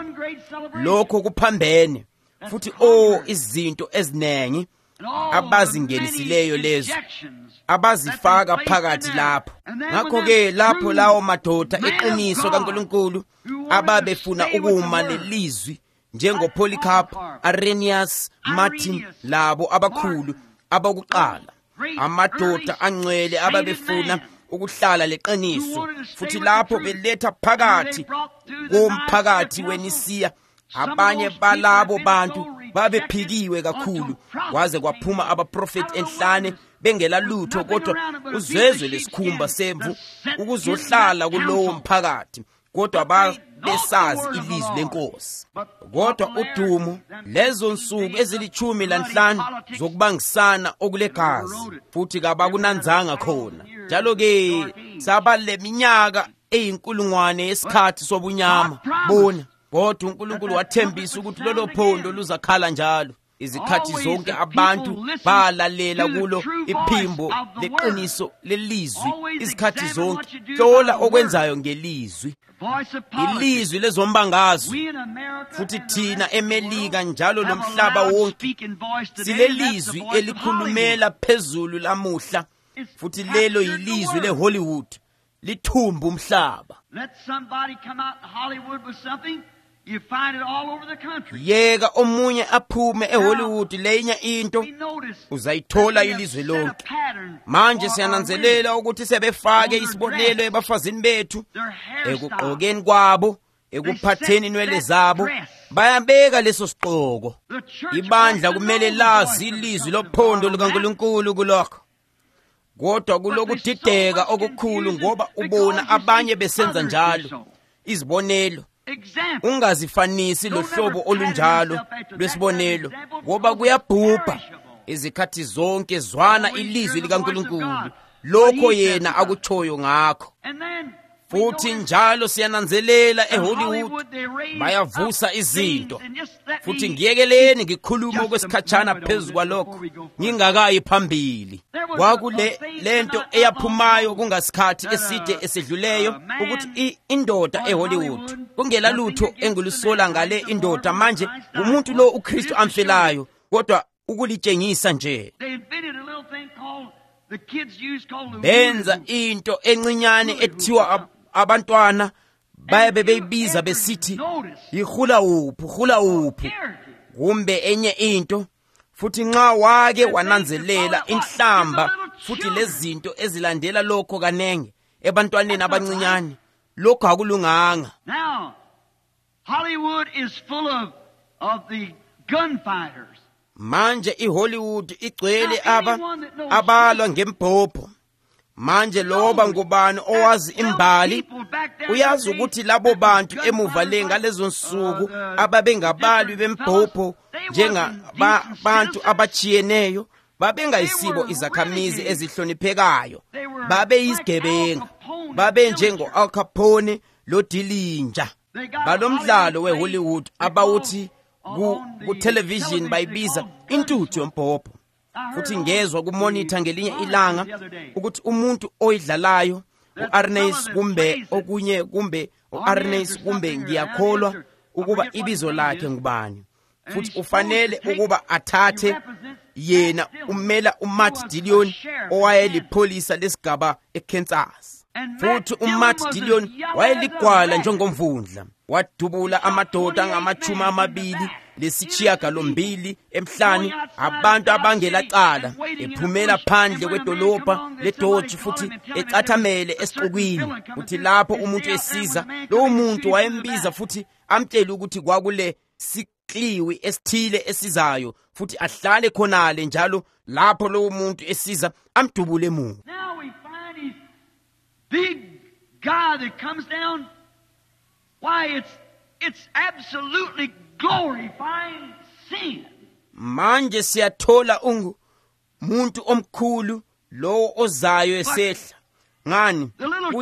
Lokho kuphambene futhi o izinto ezinengi abazingenisileyo lezo abazifaka phakathi lapho. Ngakho ke lapho lawo madoda eqiniso kaNkulunkulu ababefuna ukuma lelizwi njengoPolycarp, Arrhenius, Martin labo abakhulu abakuqala amadoda angcwele ababefuna ukuhlala leqiniso futhi lapho beletha phakathi komphakathi weNisiya abanye balabo bantu babephikiwe kakhulu kwaze kwaphuma abaprofeti enhlane bengela lutho kodwa uzwezwe lesikhumba semvu ukuzohlala kulowo mphakathi kodwa babesazi ilizwi lenkosi. Kodwa udumo lezo nsuku ezilichumi lanhlanu zokubangisana okulegazi futhi kabakunanzanga khona. Njalo ke saba leminyaka eyinkulungwane yesikhathi sobunyama. Bona kodwa uNkulunkulu wathembisa ukuthi lolo phondo luzakhala njalo. Izikhathi zonke abantu balalela kulo iphimbo leqiniso lelizwi. Izikhathi zonke hlola okwenzayo ngelizwi. Ilizwi lezombangazwe futhi thina eMelika njalo lomhlaba wonke silelizwi elikhulumela phezulu lamuhla futhi lelo yilizwi leHollywood lithumba umhlaba. You find it all over the country. Yeka omunye aphume eHollywood lenya into uzayithola ilizwe lonke. Manje siyananzelela ukuthi sebefake isibonelo ebafazini bethu ekugqokeni kwabo ekuphatheni inwele zabo bayabeka leso siqoko. Ibandla kumele lazi ilizwi lophondo likaNkulunkulu kulokho. Kodwa kulokudideka okukhulu ngoba ubona abanye besenza njalo. Izibonelo ungazifanisi lohlobo olunjalo lwesibonelo ngoba kuyabhubha izikhathi zonke. Zwana ilizwi likaNkulunkulu lokho yena akutshoyo ngakho. Futhi njalo siyananzelela eHollywood bayavusa izinto. Futhi ngiyekeleni ngikhuluma okwesikhatshana phezu kwalokho ngingakayi phambili. Kwakule lento eyaphumayo kungasikhathi eside esedluleyo ukuthi indoda eHollywood kungela lutho engulusola ngale indoda manje umuntu lo uKristu amfelayo kodwa ukulitshengisa nje. They invented a little thing called the kids use called the Benza into encinyane ethiwa ab- abantwana bayabe beyibiza besithi yihula uphu hula uphu kumbe enye into. Futhi nxa wake wananzelela inhlamba futhi lezinto ezilandela lokho kanenge ebantwaneni abancinyane, lokho akulunganga. Now, Hollywood is full of of the gunfighters. Manje iHollywood igcwele aba abalwa ngembhobho. Manje loba ngubani owazi imbali uyazi ukuthi labo bantu emuva le ngalezo nsuku ababengabalwi bembhobho njenga ba, bantu abachiyeneyo babengayisibo izakhamizi ezihloniphekayo, babe yisigebenga, babe njengo Al Capone lo Dillinger. Balomdlalo weHollywood abawuthi ku, ku television bayibiza intuthu yombhobho. Futhi ngezwa kumonitha ngelinye ilanga ukuthi umuntu oyidlalayo uArnace kumbe okunye kumbe uArnace kumbe ngiyakholwa ukuba ibizo lakhe ngubani, futhi ufanele ukuba athathe yena umela uMatt Dillon owayelipholisa lesigaba eKansas. Futhi uMatt Dillon wayeligwala njengomvundla, wadubula amadoda ngamachuma amabili lesishiyagalombili emhlani abantu abangelacala, ephumela phandle kwedolobha leDodge futhi ecathamele esixukwini. Futhi lapho umuntu esiza lo muntu wayembiza futhi amtshela ukuthi kwakule sikliwi esithile esizayo futhi ahlale khonale njalo lapho lo muntu esiza amdubule emuva. Now we find his big guy that comes down. Why, it's it's absolutely glorifying sin. Manje siyathola ungu muntu omkhulu lo ozayo esehla ngani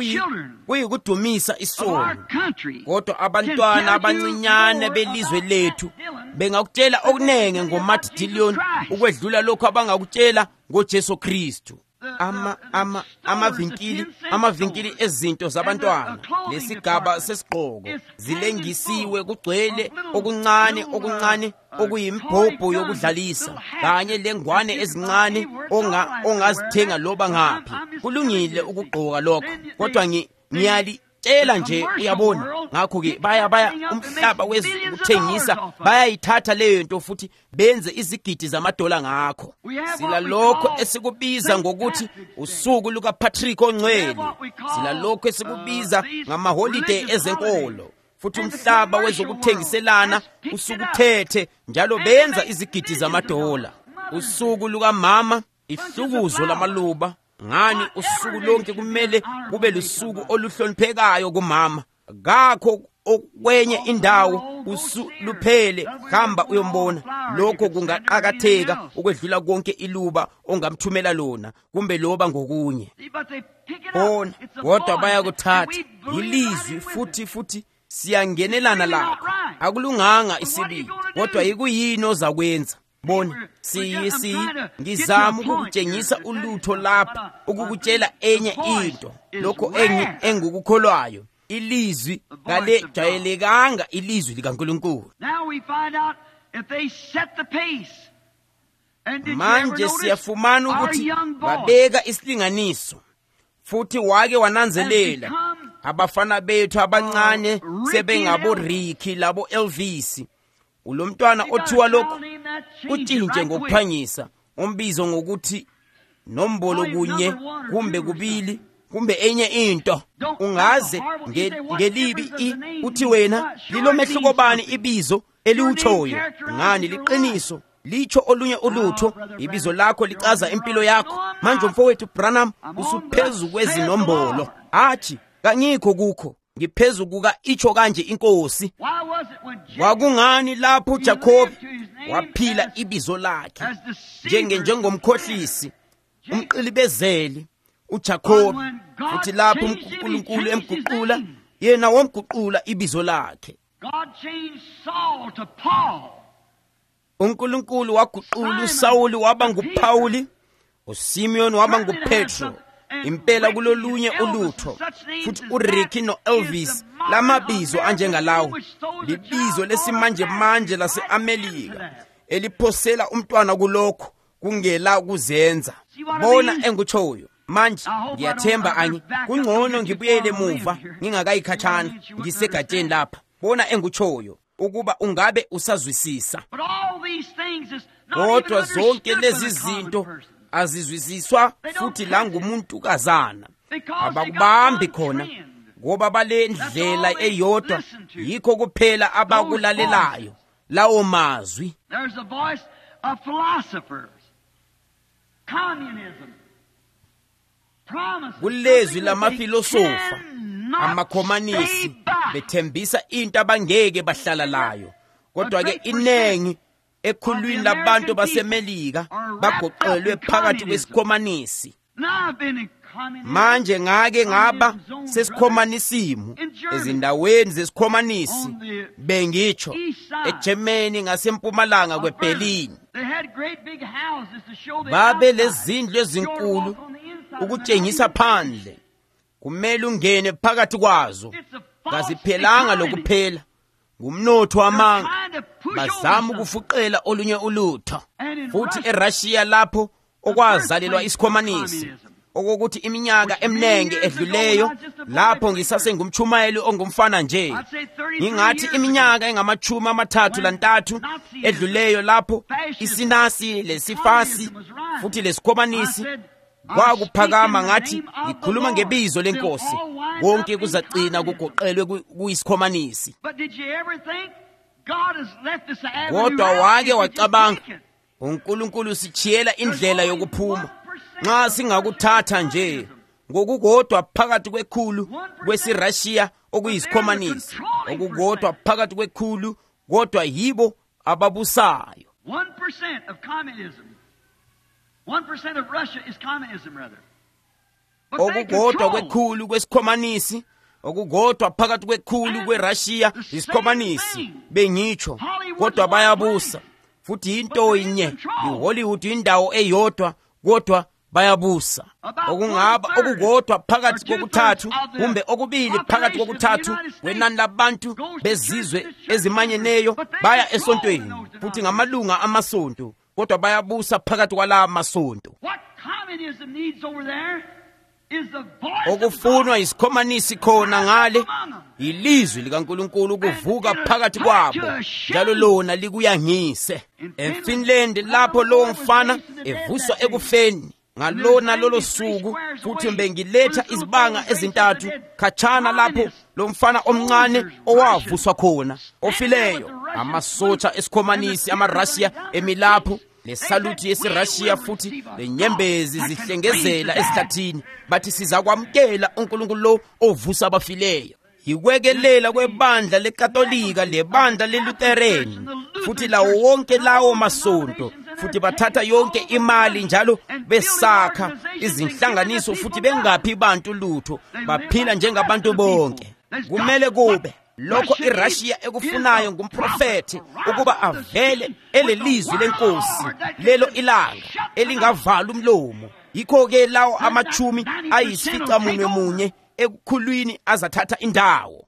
kuyikudumisa isono. Kodwa abantwana abancinyane belizwe lethu bengakutshela okunenge ngoMatt Dillon ukwedlula lokho abangakutshela ngoJesu Kristu. ama ama amavinkili amavinkili ezinto zabantwana lesigaba sesigqoko zilengisiwe kugcwele okuncane okuncane okuyimbhobho yokudlalisa kanye lengwane ezincane onga ongazithenga loba ngaphi. Kulungile ukugqoka lokho, kodwa ngiyali tshela nje uyabona. Ngakho ke baya baya umhlaba wezukuthengisa bayayithatha leyo nto futhi benze izigidi zamadola ngakho. Sila lokho esikubiza ngokuthi usuku luka Patrick ongcwele, sila lokho esikubiza ngama holiday ezenkolo, futhi umhlaba wezokuthengiselana usukuthethe njalo benza izigidi zamadola. Usuku luka mama ihlukuzo lamaluba. Ngani usuku lonke kumele kube lusuku oluhloniphekayo kumama? Ngakho okwenye indawo usu luphele hamba uyombona. Lokho kungaqhakatheka ukwedlula konke iluba ongamthumela lona kumbe loba ngokunye. Bona kodwa bayakuthatha ilizwi futhi futhi siyangenelana lakho. Akulunganga isibili, kodwa yikuyini ozakwenza. Bona si si ngizama ukukutshengisa ulutho lapha, ukukutshela enye into lokho engi engukukholwayo. Ilizwi ngale jayelekanga ilizwi likaNkulunkulu. Manje siyafumana ukuthi babeka isilinganiso futhi wake wananzelela abafana bethu abancane sebengabo Ricky labo Elvis. Ulomntwana othiwa lokho utshintshe ngokuphangisa umbizo ngokuthi nombolo kunye kumbe kubili kumbe enye into. Ungaze ngelibi uthi wena lilomehluko bani ibizo eliuchoyo? Ngani liqiniso licho olunye ulutho? Ibizo lakho lichaza impilo yakho. Manje mfowethu Branham usuphezu kwezinombolo. Athi kangikho kukho, ngiphezu kuka icho kanje inkosi. Wakungani lapho Jacob waphila ibizo lakhe njenge njengomkhohlisi umqilibezeli uJacob, futhi lapho uNkulunkulu emguqula yena womguqula ibizo lakhe. uNkulunkulu waguqula uSawuli waba nguPawuli, uSimeon waba nguPetro. Impela kulolunye ulutho futhi uRicky noElvis lamabizo anjengalawo libizo lesimanje manje laseAmelika eliphosela umntwana kulokho kungela kuzenza. Bona engutshoyo manje ngiyathemba angi kungcono ngibuyele emuva ngingakayikhatshana ngisegatsheni lapha. Bona engutshoyo ukuba ungabe usazwisisa. Kodwa zonke lezi zinto azizwisiswa futhi la ngumuntu kazana abakubambi khona ngoba bale ndlela eyodwa yikho kuphela abakulalelayo lawo mazwi. There's a voice of philosophers, communism, promises. Kulezwi lamafilosofa amakhomanisi bethembisa into abangeke bahlala layo. Kodwa ke inengi ekhulwini labantu basemelika bagoqelwe phakathi kwesikhomanisi. Manje ngake ngaba sesikhomanisimo ezindaweni zesikhomanisi bengitsho eGermany ngasempumalanga kweBerlin. Babe lezindlu ezinkulu ukutshengisa phandle kumele ungene phakathi kwazo. Ngaziphelanga lokuphela ngumnotho wamanga bazama ukufuqela olunye ulutho. Futhi eRussia lapho okwazalelwa isikhomanisi okokuthi iminyaka eminenge edluleyo lapho ngisase ngumchumayeli ongumfana nje ngingathi iminyaka engamachumi amathathu lantathu edluleyo lapho isinasi lesifasi futhi lesikhomanisi kwakuphakama ngathi ngikhuluma ngebizo lenkosi konke kuzagcina kugoqelwe kuyisikhomanisi. Kodwa wake wacabanga uNkulunkulu sichiyela indlela yokuphuma nxa singakuthatha nje ngokukodwa phakathi kwekhulu kwesiRussia okuyisikhomanisi okukodwa phakathi kwekhulu kodwa yibo ababusayo. one percent of communism. one percent of Russia is communism rather. Okukodwa kwekhulu kwesikhomanisi okukodwa phakathi kwekhulu kweRussia isikhomanisi bengitsho kodwa bayabusa futhi into inye iHollywood indawo eyodwa kodwa bayabusa. Okungaba okukodwa phakathi kokuthathu kumbe okubili phakathi kokuthathu wenani labantu bezizwe ezimanyeneyo baya esontweni futhi ngamalunga amasonto kodwa bayabusa phakathi kwala masonto. Okufunwa isikhomanisi khona ngale ilizwi likaNkulunkulu kuvuka phakathi kwabo njalo lona likuyangise. EFinland lapho lo mfana evuswa ekufeni ngalona lolo suku futhi bengiletha izibanga ezintathu khatshana lapho lo mfana omncane owavuswa khona ofileyo. Amasotsha esikhomanisi amaRussia emilapho lesaluti yesiRussia futhi lenyembezi zihlengezela esihlathini bathi sizakwamkela uNkulunkulu lo ovusa abafileyo. Yikwekelela kwebandla leKatolika lebandla leLutherani futhi lawo wonke lawo masonto futhi bathatha yonke imali njalo besakha izinhlanganiso futhi bengaphi bantu lutho baphila njengabantu bonke. Kumele kube lokho iRussia ekufunayo ngumprofeti ukuba avele elelizwi lenkosi lelo ilanga elingavala umlomo. Yikho ke lawo amachumi ayisificamunwe munye ekukhulwini azathatha indawo.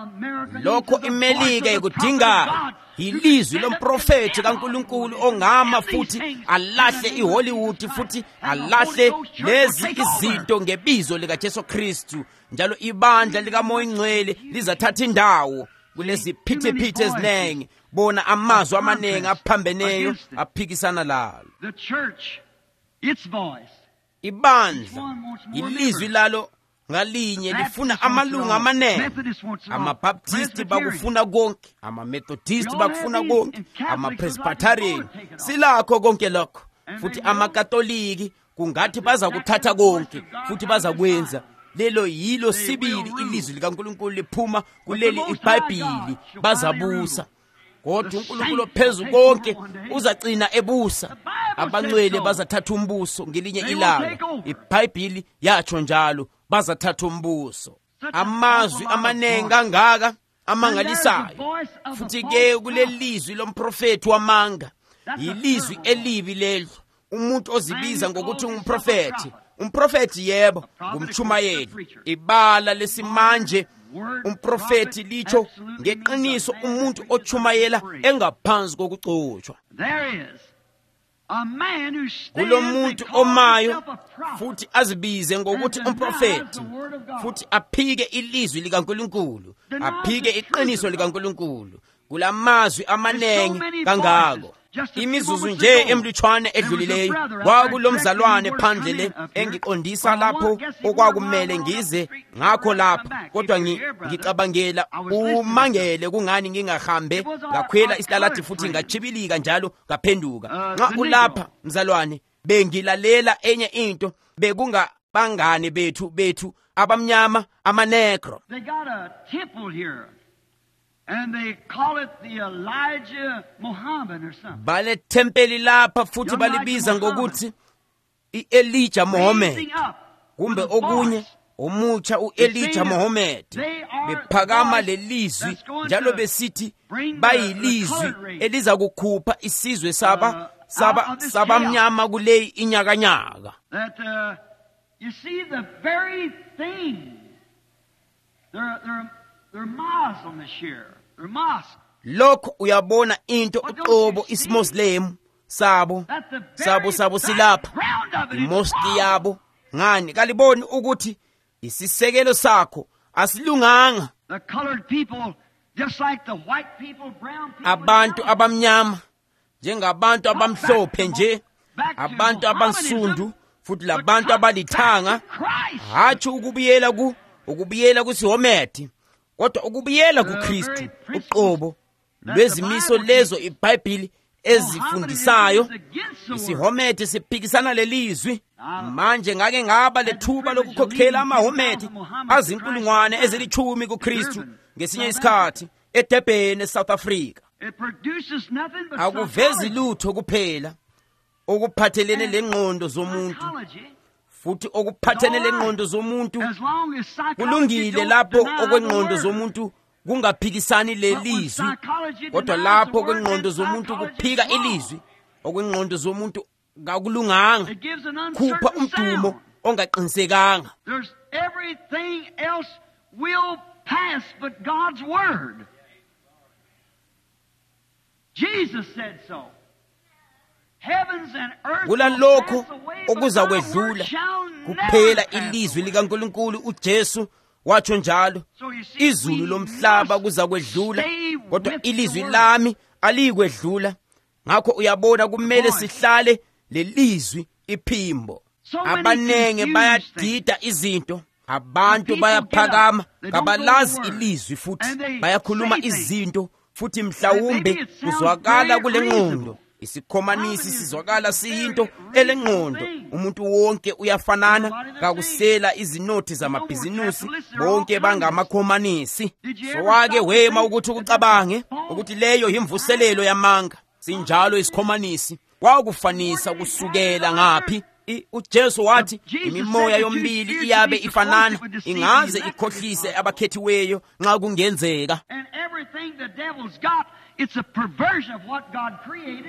Lokho iMelika ekudinga ilizwi lomprofeti kaNkulunkulu ongama futhi alahle iHollywood futhi alahle lezi izinto ngebizo lika Jesu Kristu njalo ibandla likaMoya Ngcwele lizathatha indawo kulezi phithiphithi ezinenge bona amazwi amanengi aphambeneyo aphikisana lalo. The church, its voice. Ibandla ilizwi lalo ngalinye lifuna amalunga amanene. AmaBaptisti bakufuna konke, amaMethodist bakufuna konke, amaPresbyterian silakho konke lokho futhi amaKatoliki kungathi baza kuthatha konke futhi baza kwenza lelo yilo sibili ilizwi likaNkulunkulu liphuma kuleli iBhayibheli bazabusa. Kodwa uNkulunkulu phezulu konke uzagcina ebusa. Abangcwele bazathatha umbuso ngelinye ilanga. iBhayibheli yatsho njalo bazathatha umbuso. Amazwi amanengi kangaka amangalisayo futhi ke kulelizwi lomprofeti wamanga ilizwi elibi lelo. Umuntu ozibiza ngokuthi umprofeti umprofeti yebo ngumchumayeli ibala lesimanje umprofeti litsho ngeqiniso umuntu ochumayela engaphansi kokucotshwa. Kulo muntu omayo futhi azibize ngokuthi umprofeti, futhi aphike ilizwi likaNkulunkulu, aphike iqiniso likaNkulunkulu kulamazwi amanengi kangako. Imizuzu nje emlutshwane edlulileyo kwakulomzalwane phandle le engiqondisa lapho okwakumele ngize ngakho lapha, kodwa ngicabangela umangele kungani ngingahambe ngakhwela isilaladi futhi ngachibilika njalo ngaphenduka. Nxa ulapha mzalwane, bengilalela enye into, bekungabangane bethu bethu abamnyama, amanegro. And they call it the Elijah Muhammad or something. Bale tempeli lapha futhi balibiza ngokuthi iElijah Muhammad, kumbe okunye omutsha uElijah Muhammad. Bephakama lelizwi njalo besithi bayilizwi eliza kukhupha isizwe saba saba sabamnyama kule inyakanyaka. That uh, you see the very thing. They're they're they're Muslims here. They're Muslims. Lokho uyabona into uqobo ismuslim sabo sabo sabo silapha imosque yabo. Ngani kaliboni ukuthi isisekelo sakho asilunganga? The colored people, just like the white people, brown people, abantu abamnyama njengabantu abamhlophe nje, abantu abansundu futhi labantu abalithanga, hathi ukubuyela ku ukubuyela kuSihomedi, kodwa ukubuyela kuKristu, uqobo lwezimiso lezo iBhayibheli ezifundisayo. IsiHomedi siphikisana lelizwi. Manje ngake ngaba lethuba lokukhokhela amaHomedi azinkulungwane ezilichumi kuKristu ngesinye isikhathi eDurban, South Africa. Akuvezi lutho kuphela okuphathelene lengqondo zomuntu, futhi okuphathene lengqondo zomuntu kulungile lapho okwengqondo zomuntu kungaphikisani lelizwi, kodwa lapho okwengqondo zomuntu kuphika ilizwi, okwengqondo zomuntu ngakulunganga, khupha umdumo ongaqinisekanga. There's everything else will pass but God's word. Jesus said so. Kulalokho okuza kwedlula kuphela ilizwi likaNkulunkulu. uJesu watsho njalo, izulu lomhlaba kuza kwedlula kodwa ilizwi lami alikwedlula. Ngakho uyabona kumele sihlale lelizwi iphimbo. Abanenge bayadida izinto, abantu bayaphakama kabalazi ilizwi futhi bayakhuluma izinto futhi mhlawumbe kuzwakala kule ngqondo. Isikhomanisi sizwakala siyinto elengqondo. Umuntu wonke uyafanana, kakusela izinothi zamabhizinusi, bonke bangamakhomanisi. Sowake wema ukuthi ukucabange ukuthi leyo yimvuselelo yamanga. Sinjalo isikhomanisi kwakufanisa kusukela ngaphi? uJesu wathi imimoya yombili iyabe ifanana, ingaze ikhohlise abakhethiweyo nxa kungenzeka. And everything the devil's got, it's a perversion of what God created.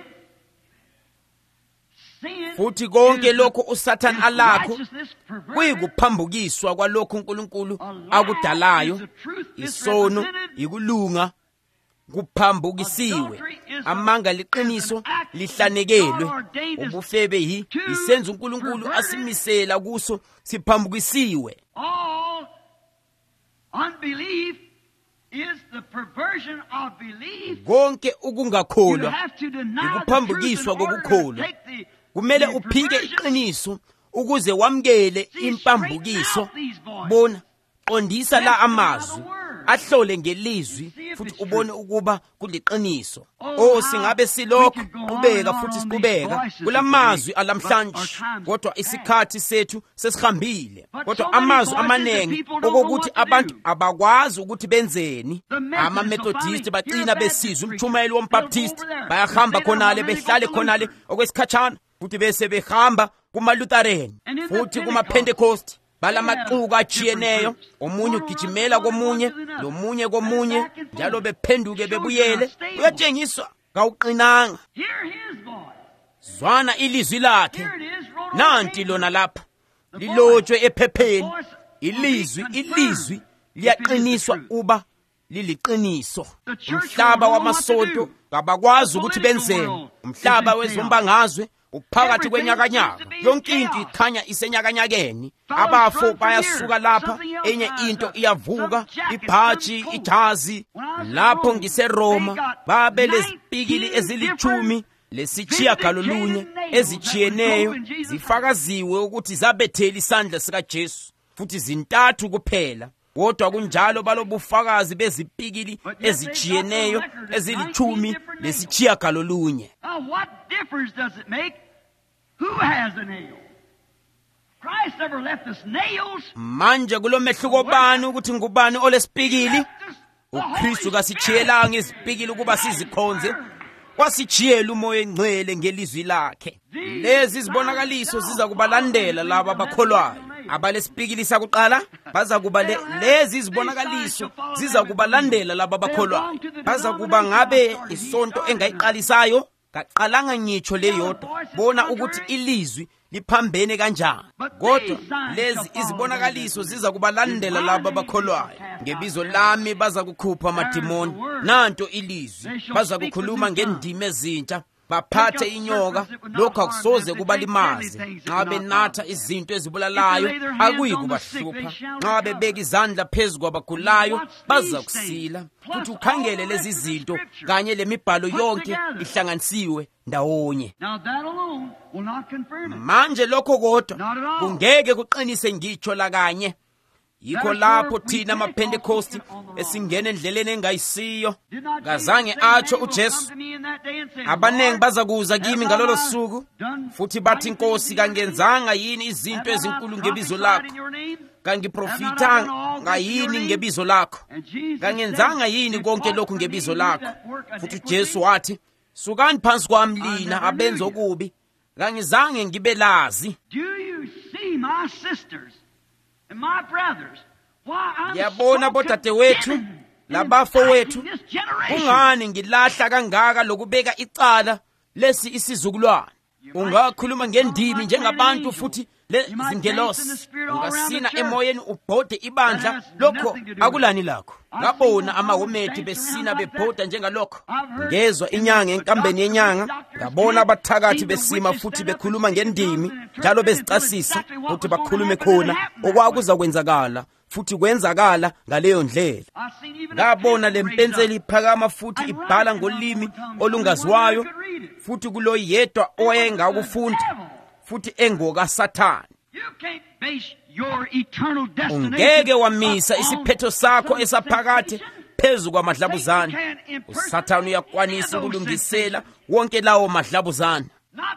Futhi konke lokho uSathane alakho kuyikuphambukiswa kwalokho uNkulunkulu akudalayo. Isono ikulunga kuphambukisiwe, amanga liqiniso lihlanekelwe, ubufebe yi isenzo uNkulunkulu asimisela kuso siphambukisiwe. All unbelief is the perversion of belief. Konke ukungakholwa ukuphambukiswa kokukholwa. Kumele uphike iqiniso ukuze wamkele impambukiso. Bona qondisa la amazwi, ahlole ngelizwi futhi ubone ukuba kuliqiniso. Oh, singabe silokho qhubeka futhi siqhubeka kulamazwi alamhlanje, kodwa isikhathi sethu sesihambile. Kodwa amazwi amanengi okokuthi abantu abakwazi ukuthi benzeni. Ama Methodist baqina besizwe umtshumayeli wombaptist, bayahamba khonale behlale khonale okwesikhatshana, futhi bese behamba kuma Lutheran futhi kuma Pentecost. Balamaxuka achiyeneyo, omunye ugijimela komunye, lomunye komunye, njalo bephenduke bebuyele. Uyatshengiswa kawuqinanga. Zwana ilizwi lakhe. Nanti lona lapha lilotshwe ephepheni. Ilizwi, ilizwi liyaqiniswa uba liliqiniso. Umhlaba wamasonto kabakwazi ukuthi benzeni. Umhlaba wezombangazwe uphakathi kwenyakanyaka, yonke into ikhanya isenyakanyakeni. Abafo bayasuka lapha, enye into iyavuka, ibhaji, ijazi. Lapho ngiseRoma babe lezipikili ezilichumi lesitshiyagalolunye ezichiyeneyo zifakaziwe ukuthi zabethela isandla sikaJesu, futhi zintathu kuphela. Kodwa kunjalo balobufakazi bezipikili ezichiyeneyo ezilichumi lesitshiyagalolunye. What difference does it make who has a nail? Christ never left us nails. Manje kulomehluko bani ukuthi ngubani olesipikili? uKristu kasichiyelanga izipikili ukuba sizikhonze, kwasichiyela umoya engcwele ngelizwi lakhe. Lezi zibonakaliso ziza kubalandela laba abakholwayo. Abalesipikili sakuqala baza kuba le, lezi zibonakaliso ziza kubalandela laba abakholwayo. Baza kuba ngabe isonto engayiqalisayo kaqalanga ngitsho leyodwa, bona ukuthi ilizwi liphambene kanjani. Kodwa lezi izibonakaliso ziza kubalandela laba abakholwayo. Ngebizo lami baza kukhupha amadimoni, nanto ilizwi. Baza kukhuluma ngendimi ezintsha, baphathe inyoka, lokho akusoze kubalimaze. Nxa benatha izinto ezibulalayo akuyi kubahlupha. Nxa bebeka izandla phezu kwabagulayo baza kusila. Futhi ukhangele lezi zinto kanye lemibhalo yonke ihlanganisiwe ndawonye. Manje lokho kodwa kungeke kuqinise ngitsho la kanye. Yikho lapho thina amaPentecost esingena endleleni engayisiyo. Kazange atsho uJesu, abanengi baza kuza kimi ngalolo suku futhi bathi, Nkosi, kangenzanga yini izinto ezinkulu ngebizo lakho? Kangiprofitanga yini ngebizo lakho? Kangenzanga yini konke lokhu ngebizo lakho? Futhi uJesu wathi, sukani phansi kwami lina abenza okubi, kangizange ngibelazi. Do you see my sisters and my brothers? Why I'm Yabona bodadewethu labafo wethu, kungani ngilahla kangaka lokubeka icala lesi isizukulwane? Ungakhuluma ngendimi njengabantu futhi lezingelosi, ungasina emoyeni ubhode ibandla, lokho akulani lakho. Ngabona amahomethi besina bebhoda njengalokho. Ngezwa inyanga enkambeni yenyanga, ngabona abathakathi besima futhi bekhuluma ngendimi, njalo bezicasisa ukuthi bakhulume khona okwakuza kwenzakala, futhi kwenzakala ngaleyo ndlela. Ngabona lempenseli iphakama futhi ibhala ngolimi olungaziwayo, futhi kulo yedwa owayengakufunda, futhi engoka Sathane. Ungeke wamisa isiphetho sakho esaphakade phezu kwamadlabuzane. uSathane uyakwanisa ukulungisela wonke lawo madlabuzane.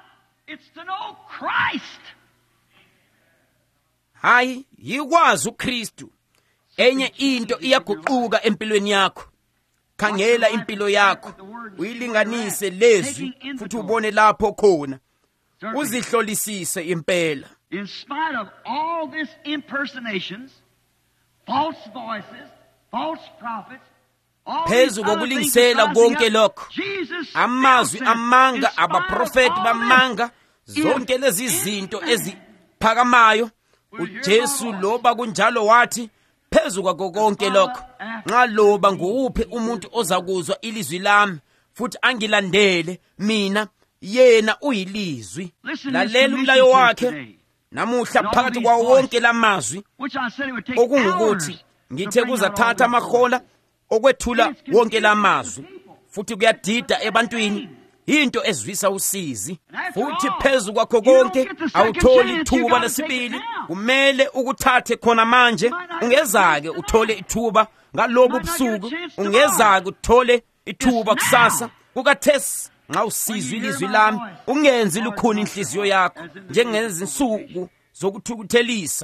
Hayi, yikwazi uKristu. Enye into iyaguquka empilweni yakho. Khangela impilo yakho, uyilinganise lezwi futhi ubone lapho khona. Uzihlolisise impela. In spite of all this impersonations, false voices, false prophets, phezu kokulingisela konke lokho, amazwi amanga, abaprofeti bamanga, zonke lezi zinto eziphakamayo, uJesu loba kunjalo wathi, phezu kwako konke lokho, nxa loba nguwuphi umuntu ozakuzwa ilizwi lami futhi angilandele mina, yena uyilizwi. Lalela umlayo wakhe namuhla phakathi kwawo wonke lamazwi, okungukuthi ngithe kuzathatha amahola okwethula wonke lamazwi, futhi kuyadida ebantwini, into ezwisa usizi. Futhi phezu kwakho konke awutholi ithuba lesibili, kumele ukuthathe khona manje. Ungezake uthole ithuba ngalobu busuku, ungezake uthole ithuba kusasa. Kukathesi nxa usizwa ilizwi lami, ungenzi lukhuni inhliziyo yakho njengezinsuku zokuthukuthelisa.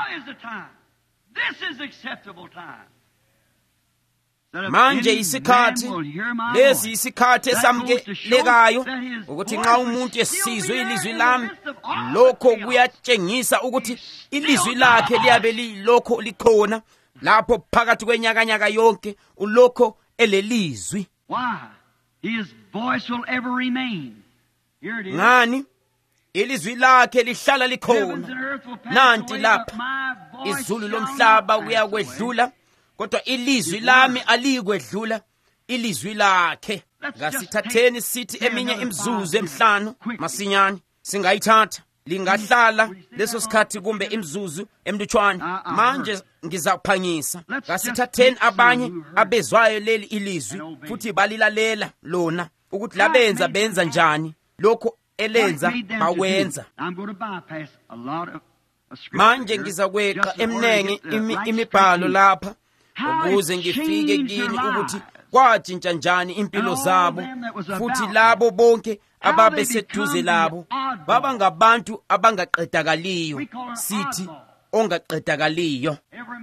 Manje isikhathi lesi isikhathi esamkelekayo ukuthi nxa umuntu esizwe ilizwi lami, lokho kuyatshengisa ukuthi ilizwi lakhe liyabe lilokho likhona lapho phakathi kwenyakanyaka yonke, ulokho elelizwi. His voice will ever remain. Here it is. Ngani ilizwi lakhe lihlala likhona. Nanti lapha izulu lomhlaba kuyakwedlula kodwa ilizwi lami aliyikwedlula ilizwi lakhe. Ngasithatheni sithi eminye imzuzu emihlanu masinyane singayithatha, lingahlala leso sikhathi kumbe imzuzu emlutshwane. Manje ngizaphangisa. Ngasithatheni abanye abezwayo leli ilizwi futhi balilalela lona ukuthi labenza benza njani lokho elenza bawenza. Manje ngizakweqa emnenge imibhalo lapha ukuze ngifike kini ukuthi kwatshintsha njani impilo zabo, futhi labo bonke ababeseduze labo baba ngabantu abangaqedakaliyo. Sithi ongaqedakaliyo.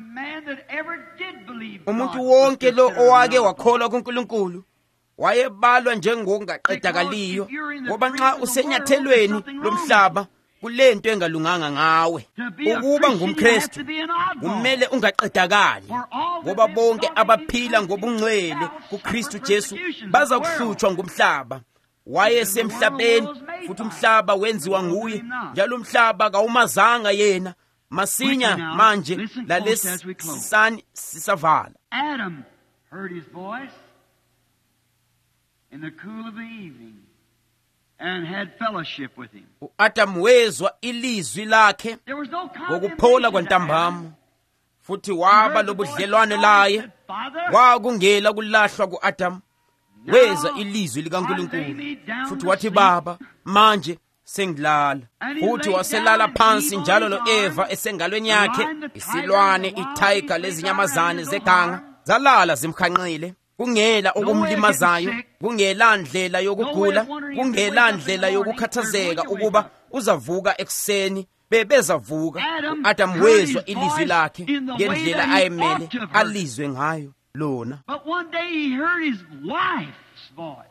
Umuntu wonke lo owake wakholwa kuNkulunkulu wayebalwa njengongaqedakaliyo, ngoba nxa usenyathelweni lomhlaba kulento engalunganga ngawe. Ukuba ngumKristu kumele ungaqedakali, ngoba bonke abaphila ngobungcwele kuKristu Jesu baza kuhlutshwa ngumhlaba. Wayesemhlabeni futhi umhlaba wenziwa nguye, njalo umhlaba kawumazanga yena. Masinya manje lalesi sisani sisavala. Adam heard his voice in the cool of the evening and had fellowship with him. U-Adam wezwa ilizwi lakhe ngokuphola kwantambama, futhi waba lobudlelwane laye. Kwakungela kulahlwa ku-Adam. Weza ilizwi likaNkulunkulu futhi wathi, Baba, manje sengilala. Futhi waselala phansi njalo lo-Eva esengalweni yakhe. Isilwane, ithayiga lezinyamazane zeganga zalala zimkhanqile. Kungela okumlimazayo, kungela ndlela yokugula, kungela ndlela yokukhathazeka ukuba uzavuka ekuseni. Bebezavuka. U-Adam wezwa ilizwi lakhe ngendlela ayemele alizwe ngayo lona. But one day he heard his wife's voice.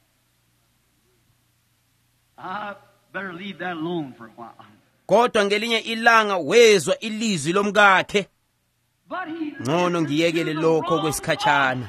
I better leave that alone for a while. Kodwa ngelinye ilanga wezwa ilizwi lomkakhe. Ngcono ngiyekele lokho kwesikhatshana.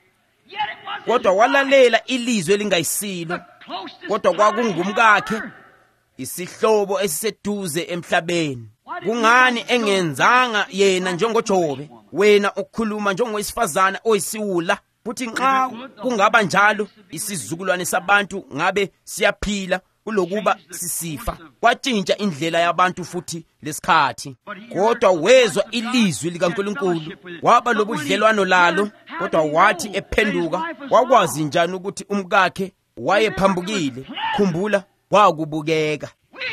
Kodwa walalela ilizwi elingayisilo, kodwa kwakungumkakhe, isihlobo esiseduze emhlabeni. Kungani engenzanga yena njengoJobe? Wena ukhuluma njengowesifazana oyisiwula. Futhi nxa kungaba njalo, isizukulwane sabantu ngabe siyaphila kulokuba sisifa. Kwatshintsha indlela yabantu futhi lesikhathi. Kodwa wezwa ilizwi likaNkulunkulu, waba lobudlelwano lalo. Kodwa wathi ephenduka, wakwazi njani ukuthi umkakhe wayephambukile? Khumbula, wakubukeka.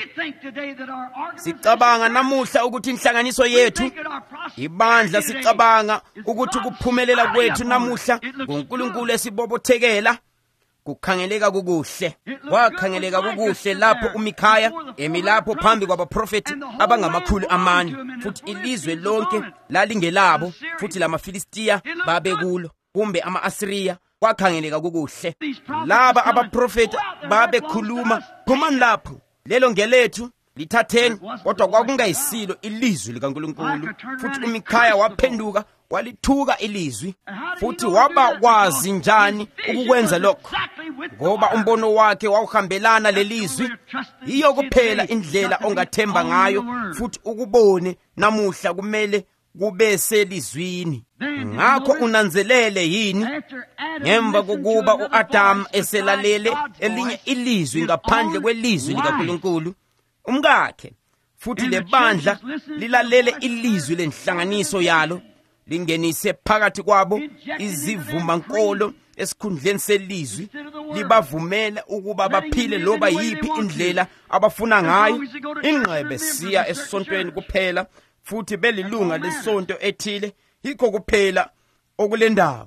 Sicabanga namuhla ukuthi inhlanganiso yethu, ibandla, sicabanga ukuthi kuphumelela kwethu namuhla ngoNkulunkulu esibobothekela kukhangeleka kukuhle. Wakhangeleka kukuhle lapho uMikhaya emi lapho phambi kwabaprofeti abangamakhulu amane, futhi ilizwe lonke lalingelabo, futhi lamaFilistiya babekulo, kumbe ama-Asiriya. Wakhangeleka kukuhle. Laba abaprofeti babekhuluma, phumani lapho, lelo ngelethu, lithatheni. Kodwa kwakungayisilo ilizwi likaNkulunkulu. Futhi uMikhaya waphenduka walithuka ilizwi, futhi waba kwazi njani ukukwenza lokho, ngoba umbono wakhe wawuhambelana lelizwi. Iyo kuphela indlela ongathemba ngayo, futhi ukubone namuhla kumele kube selizwini. Ngakho unanzelele yini, ngemva kokuba u-Adam eselalele elinye ilizwi ngaphandle kwelizwi likaNkulunkulu, umkakhe futhi lebandla lilalele ilizwi lenhlanganiso yalo, lingenise phakathi kwabo izivumankolo esikhundleni selizwi, libavumela ukuba baphile loba yiphi indlela abafuna ngayo. Ingqebe siya esontweni kuphela, futhi belilunga lesonto ethile, yikho kuphela okulendaba.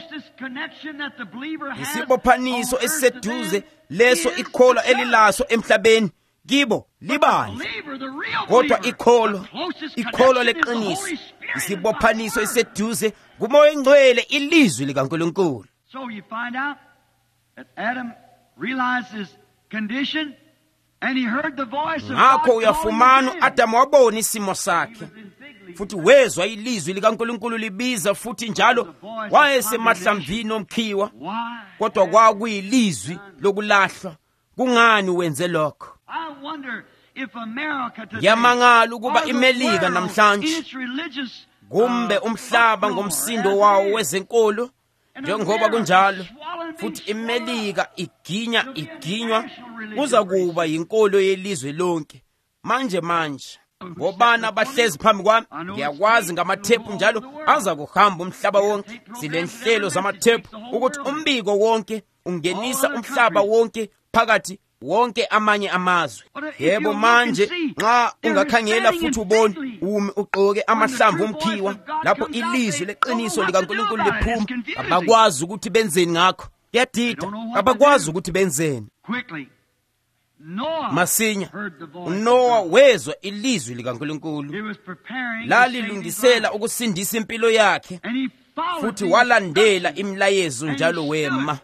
Isibophaniso esiseduze leso ikholo elilaso emhlabeni kibo libandla. Kodwa ikholo, ikholo leqiniso, isibophaniso esiseduze kuMoya Engcwele, ilizwi likaNkulunkulu. So you find out that Adam realized his condition and he heard the voice of God. Ngakho uyafumana uAdam wabona isimo sakhe, futhi wezwa ilizwi likaNkulunkulu libiza, futhi njalo wayesemahlamvini omkhiwa. Kodwa kwakuyilizwi lokulahlwa. Kungani wenze lokho? I wonder if America today, yamangala ukuba iMelika namhlanje kumbe umhlaba ngomsindo wawo wezenkolo. Njengoba kunjalo futhi iMelika iginya iginywa kuza kuba yinkolo yelizwe lonke manje manje. Ngobana bahlezi phambi kwami, ngiyakwazi ngamathephu njalo aza kuhamba umhlaba wonke. Silenhlelo zamathephu ukuthi umbiko wonke ungenisa umhlaba wonke phakathi wonke amanye amazwe. Yebo, manje nxa ungakhangela futhi ubone umi ugqoke amahlamvu omkhiwa lapho ilizwi leqiniso likaNkulunkulu liphuma, abakwazi ukuthi benzeni ngakho. Yadida, abakwazi ukuthi benzeni. Masinya uNowa wezwa ilizwi likaNkulunkulu, lalilungisela ukusindisa impilo yakhe, futhi walandela imilayezo njalo wema.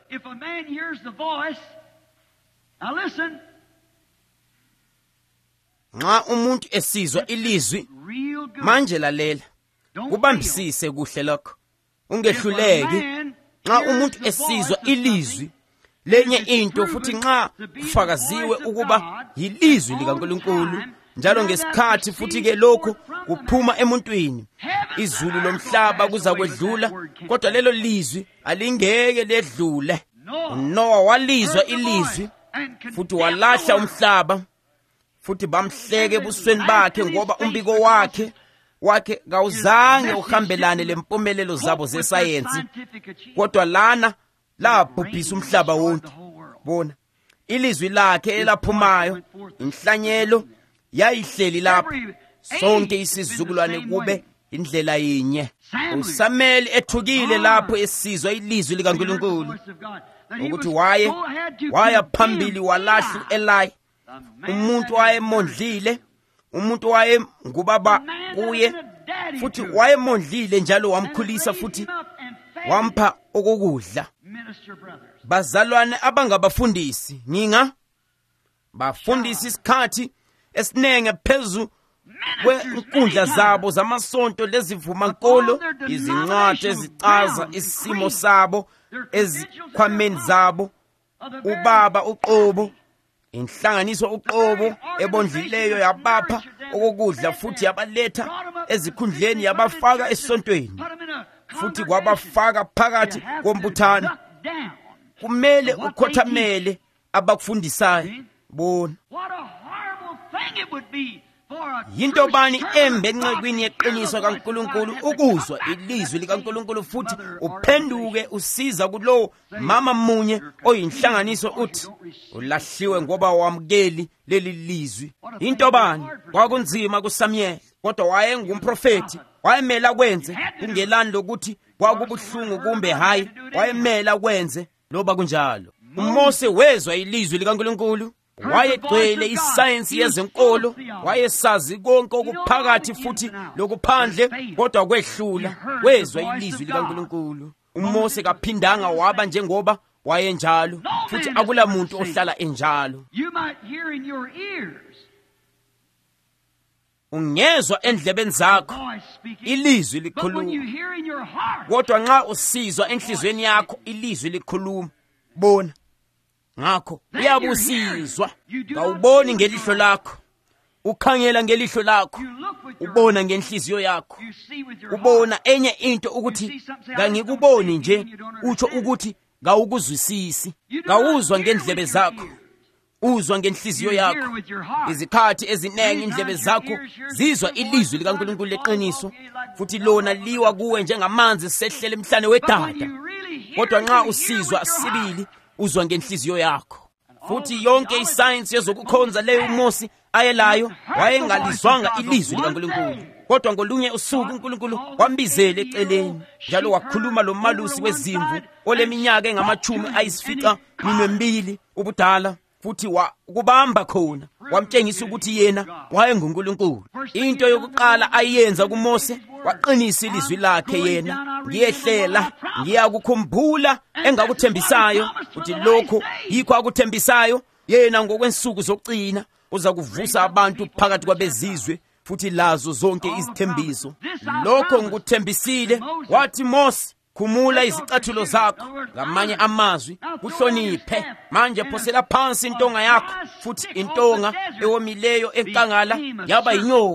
Nxa umuntu esizwa ilizwi, manje lalela, kubambisise kuhle lokho, ungehluleki. Nxa umuntu esizwa ilizwi lenye into, futhi nxa kufakaziwe ukuba yilizwi likaNkulunkulu njalo ngesikhathi futhi ke lokho kuphuma emuntwini, izulu lomhlaba kuza kwedlula, kodwa lelo lizwi alingeke ledlule. uNowa walizwa ilizwi futhi walahla umhlaba, futhi bamhleke ebusweni bakhe ngoba umbiko wakhe wakhe kawuzange uhambelane lempumelelo zabo zesayensi, kodwa lana labhubhisa umhlaba wonke. Bona ilizwi lakhe elaphumayo, inhlanyelo yayihleli lapho, sonke isizukulwane kube indlela yinye. uSamuel ethukile lapho esizwa ilizwi likaNkulunkulu ukuthi waye waya phambili walahla uEli, umuntu wayemondlile, umuntu waye ngubaba kuye, futhi wayemondlile njalo wamkhulisa futhi wampha okokudla. Bazalwane abangabafundisi, nginga bafundisi isikhathi esinenge phezu kwenkundla zabo zamasonto lezivumankolo, izincwadi ezichaza isimo sabo ezikhwameni zabo, ubaba uqobo, inhlanganiso uqobo ebondlileyo yabapha okokudla futhi yabaletha ezikhundleni yabafaka esontweni, futhi kwabafaka phakathi kombuthano. Kumele ukhothamele abakufundisayo. Bona yinto bani embe encekwini yeqiniso kaNkulunkulu ukuzwa ilizwi likaNkulunkulu futhi uphenduke usiza kulowo mama munye oyinhlanganiso uthi ulahliwe ngoba wamkeli leli lizwi. Into bani kwakunzima kuSamuel, kodwa wayengumprofeti, wayemela kwenze kungelani lokuthi kwakubuhlungu kumbe hayi, wayemela kwenze loba kunjalo. uMose wezwa ilizwi likaNkulunkulu, wayegcwele isayensi yezenkolo, wayesazi konke okuphakathi futhi lokuphandle, kodwa kwehlula wezwa ilizwi likaNkulunkulu. uMose kaphindanga waba njengoba wayenjalo, futhi akula muntu ohlala enjalo. Ungezwa endlebeni zakho ilizwi likhuluma, kodwa nxa usizwa enhlizweni yakho ilizwi likhuluma, bona ngakho uyabusizwa. Kawuboni ngelihlo lakho, ukhangela ngelihlo lakho, ubona ngenhliziyo yakho, ubona enye into ukuthi ngangikuboni nje, utsho ukuthi kawukuzwisisi. Kawuzwa ngendlebe zakho, uzwa ngenhliziyo yakho. Izikhathi eziningi indlebe zakho zizwa ilizwi likaNkulunkulu leqiniso, futhi lona liwa kuwe njengamanzi sehlele emhlane wedada, kodwa nxa usizwa sibili uzwa ngenhliziyo yakho. Futhi yonke isayensi yezokukhonza leyo uMose ayelayo wayengalizwanga ilizwi likaNkulunkulu, kodwa ngolunye usuku uNkulunkulu wambizela eceleni, njalo wakhuluma lo malusi wezimvu oleminyaka engamachumi ayisifica minwembili ubudala, futhi wakubamba khona wamtshengisa ukuthi yena wayenguNkulunkulu. Into yokuqala ayenza kuMose, waqinisa ilizwi lakhe yena, ngiyehlela ngiyakukhumbula engakuthembisayo, ukuthi lokho yikho akuthembisayo yena ngokwensuku zokugcina uza kuvusa abantu phakathi kwabezizwe, futhi lazo zonke izithembiso. Lokho ngikuthembisile, wathi Mose, khumula izicathulo zakho, ngamanye amazwi kuhloniphe. Manje phosela phansi intonga yakho, futhi intonga ewomileyo enkangala yaba yinyoka,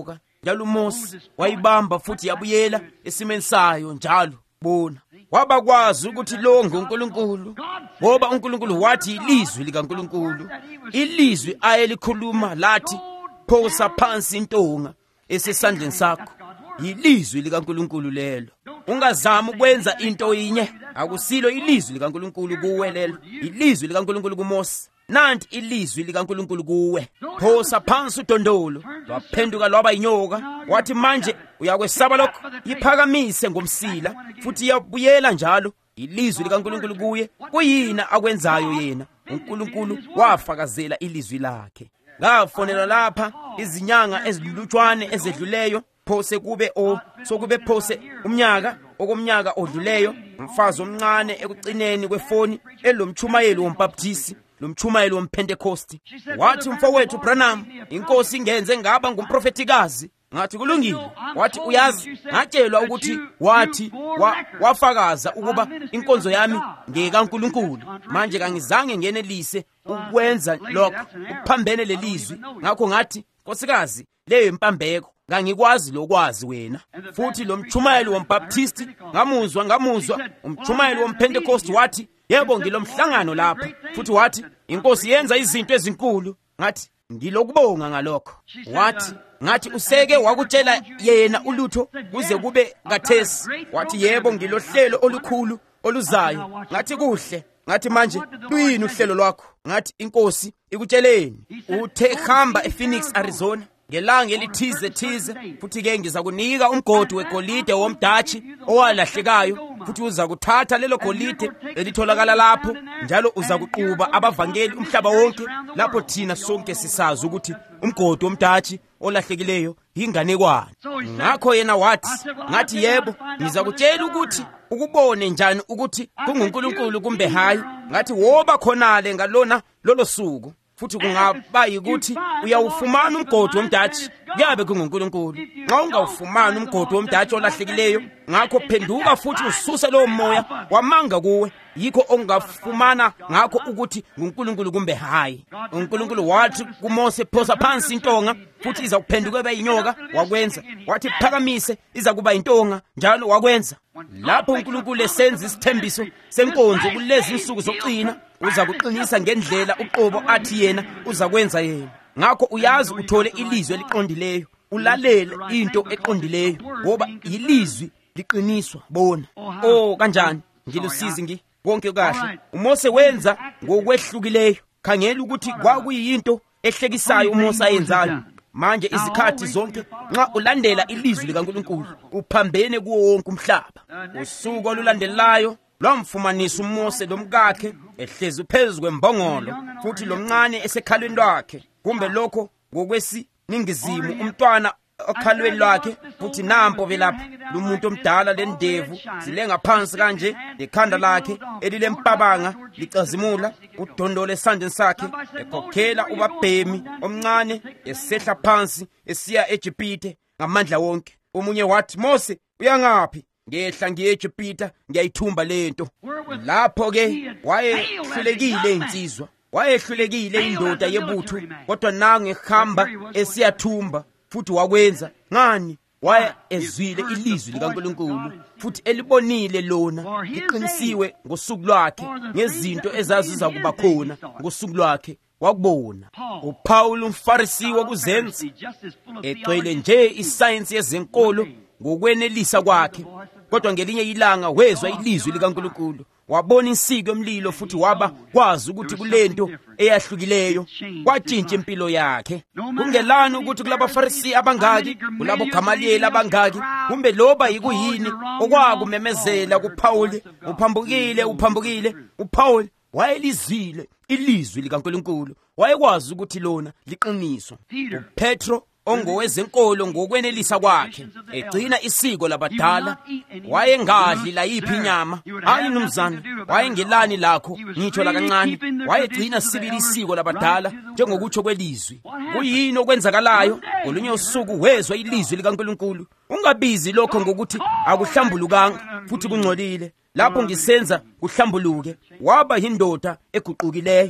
njalo uMose wayibamba futhi yabuyela esimeni sayo njalo. Bona wabakwazi ukuthi lo nguNkulunkulu, ngoba uNkulunkulu wathi ilizwi likaNkulunkulu, ilizwi ayelikhuluma lathi phosa phansi intonga esesandleni sakho, yilizwi likaNkulunkulu lelo. Ungazama ukwenza into yinye, akusilo ilizwi likaNkulunkulu kuwe lelo, ilizwi likaNkulunkulu kuMose. Nanti ilizwi likaNkulunkulu kuwe, phosa phansi udondolo, lwaphenduka lwaba inyoka. Wathi manje uyakwesaba lokho, iphakamise ngomsila futhi yabuyela njalo. Ilizwi likaNkulunkulu kuye, kuyina akwenzayo yena. uNkulunkulu wafakazela ilizwi lakhe. Ngafonela lapha izinyanga ezilutshwane ezedluleyo, phose kube o sokube phose umnyaka okomnyaka odluleyo, umfazi omncane ekucineni kwefoni elomchumayeli wombaptisi, lomchumayeli wompentecost. Wathi umfowethu Branham, inkosi ingenze ngaba ngumprofetikazi. Ngathi kulungile. Wathi uyazi, ngatshelwa ukuthi wathi wa, wafakaza ukuba inkonzo yami ngekaNkulunkulu. Manje kangizange ngenelise ukwenza lokho ukuphambene lelizwi. Ngakho ngathi, nkosikazi, leyo impambeko ngangikwazi lokwazi wena. Futhi lo mchumayeli wombaptisti ngamuzwa ngamuzwa umchumayeli wompentecost wathi, yebo ngilomhlangano lapha. Futhi wathi inkosi yenza izinto ezinkulu. Ngathi ngilokubonga ngalokho. Wathi ngathi useke wakutshela yena ulutho kuze kube ngathesi. Wathi yebo ngilohlelo olukhulu oluzayo. Ngathi kuhle. Ngathi manje luyini uhlelo lwakho? Ngathi inkosi ikutsheleni uthe hamba ePhoenix Arizona ngelanga elithize thize, futhi ke ngiza kunika umgodi wegolide womDachi owalahlekayo, futhi uza kuthatha lelo golide elitholakala lapho njalo uza kuquba abavangeli umhlaba wonke, lapho thina sonke sisazi ukuthi umgodi womDachi olahlekileyo inganekwane. Ngakho yena wathi, ngathi yebo ngiza kutshela ukuthi ukubone njani ukuthi kunguNkulunkulu kumbe hayi. Ngathi woba khonale ngalona lolo suku, futhi kungaba yikuthi uyawufumana umgodi womDachi kuyabe kunguNkulunkulu. Nxa ungawufumana umgodi womDachi olahlekileyo, ngakho phenduka futhi ususe lowo moya wamanga kuwe, yikho ongafumana ngakho ukuthi nguNkulunkulu kumbe hayi. uNkulunkulu wathi kuMose, phosa phansi intonga futhi iza kuphenduka ibe inyoka, wakwenza. Wathi phakamise iza kuba intonga, njalo wakwenza. Lapho uNkulunkulu esenza isithembiso senkonzo kulezi insuku zokuqina, uza kuqinisa ngendlela uqobo athi yena uza kwenza yena. Ngakho uyazi uthole ilizwi eliqondileyo, ulalele into eqondileyo, ngoba ilizwi liqiniswa. Bona oh kanjani ngilusizi ngi konke kahle. uMose wenza ngokwehlukileyo. Khangela ukuthi kwakuyinto ehlekisayo uMose ayenzayo. Manje izikhathi zonke nxa ulandela ilizwi likaNkulunkulu uphambene kuwo wonke umhlaba. Usuku olulandelayo lwamfumanisa uMose lomkakhe ehlezi phezu kwembongolo, futhi lomncane esekhalweni lwakhe. Kumbe lokho ngokwesiningizimu umntwana okhalweni lwakhe, futhi nampo belapha lumuntu omdala lendevu zilenga phansi kanje, lekhanda lakhe elilempabanga licazimula, udondole esandleni sakhe, ekhokhela ubabhemi omncane esehla phansi esiya eJipite ngamandla wonke. Omunye wathi, Mose uyangaphi? Ngehla ngiye eJipita, ngiyayithumba lento. Lapho ke wayehlulekile insizwa, wayehlulekile indoda yebutho, kodwa nange ehamba esiyathumba, futhi wakwenza. Ngani? Waye ezwile ilizwi likaNkulunkulu, futhi elibonile lona liqinisiwe ngosuku lwakhe ngezinto ezaziza kuba khona ngosuku lwakhe. Wakubona uPaul umFarisi wokuzenza, egcwele nje isayensi yezenkolo ngokwenelisa kwakhe, kodwa ngelinye ilanga wezwa ilizwi likaNkulunkulu, wabona insiko yomlilo, futhi waba kwazi ukuthi kulento eyahlukileyo kwatshintsha impilo yakhe. Kungelani ukuthi kulabaFarisi abangaki, kulabo Gamaliyeli abangaki, kumbe loba yikuyini okwakumemezela kuPaul, uphambukile uphambukile. uPaul wayelizwile ilizwi likaNkulunkulu, wayekwazi ukuthi lona liqiniswa. uPetro ongowezenkolo ngokwenelisa kwakhe, egcina isiko labadala, wayengadli layiphi inyama. Hayi mnumzane, wayengelani lakho ngitsho lakancane, wayegcina sibili isiko labadala njengokutsho kwelizwi. Kuyini okwenzakalayo? Ngolunye usuku wezwa ilizwi likaNkulunkulu. Ungabizi lokho ngokuthi akuhlambulukanga futhi kungcolile. Lapho ngisenza kuhlambuluke. Waba yindoda eguqukileyo,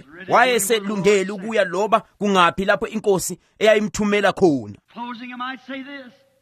wayeselungele ukuya loba kungaphi lapho inkosi eyayimthumela khona.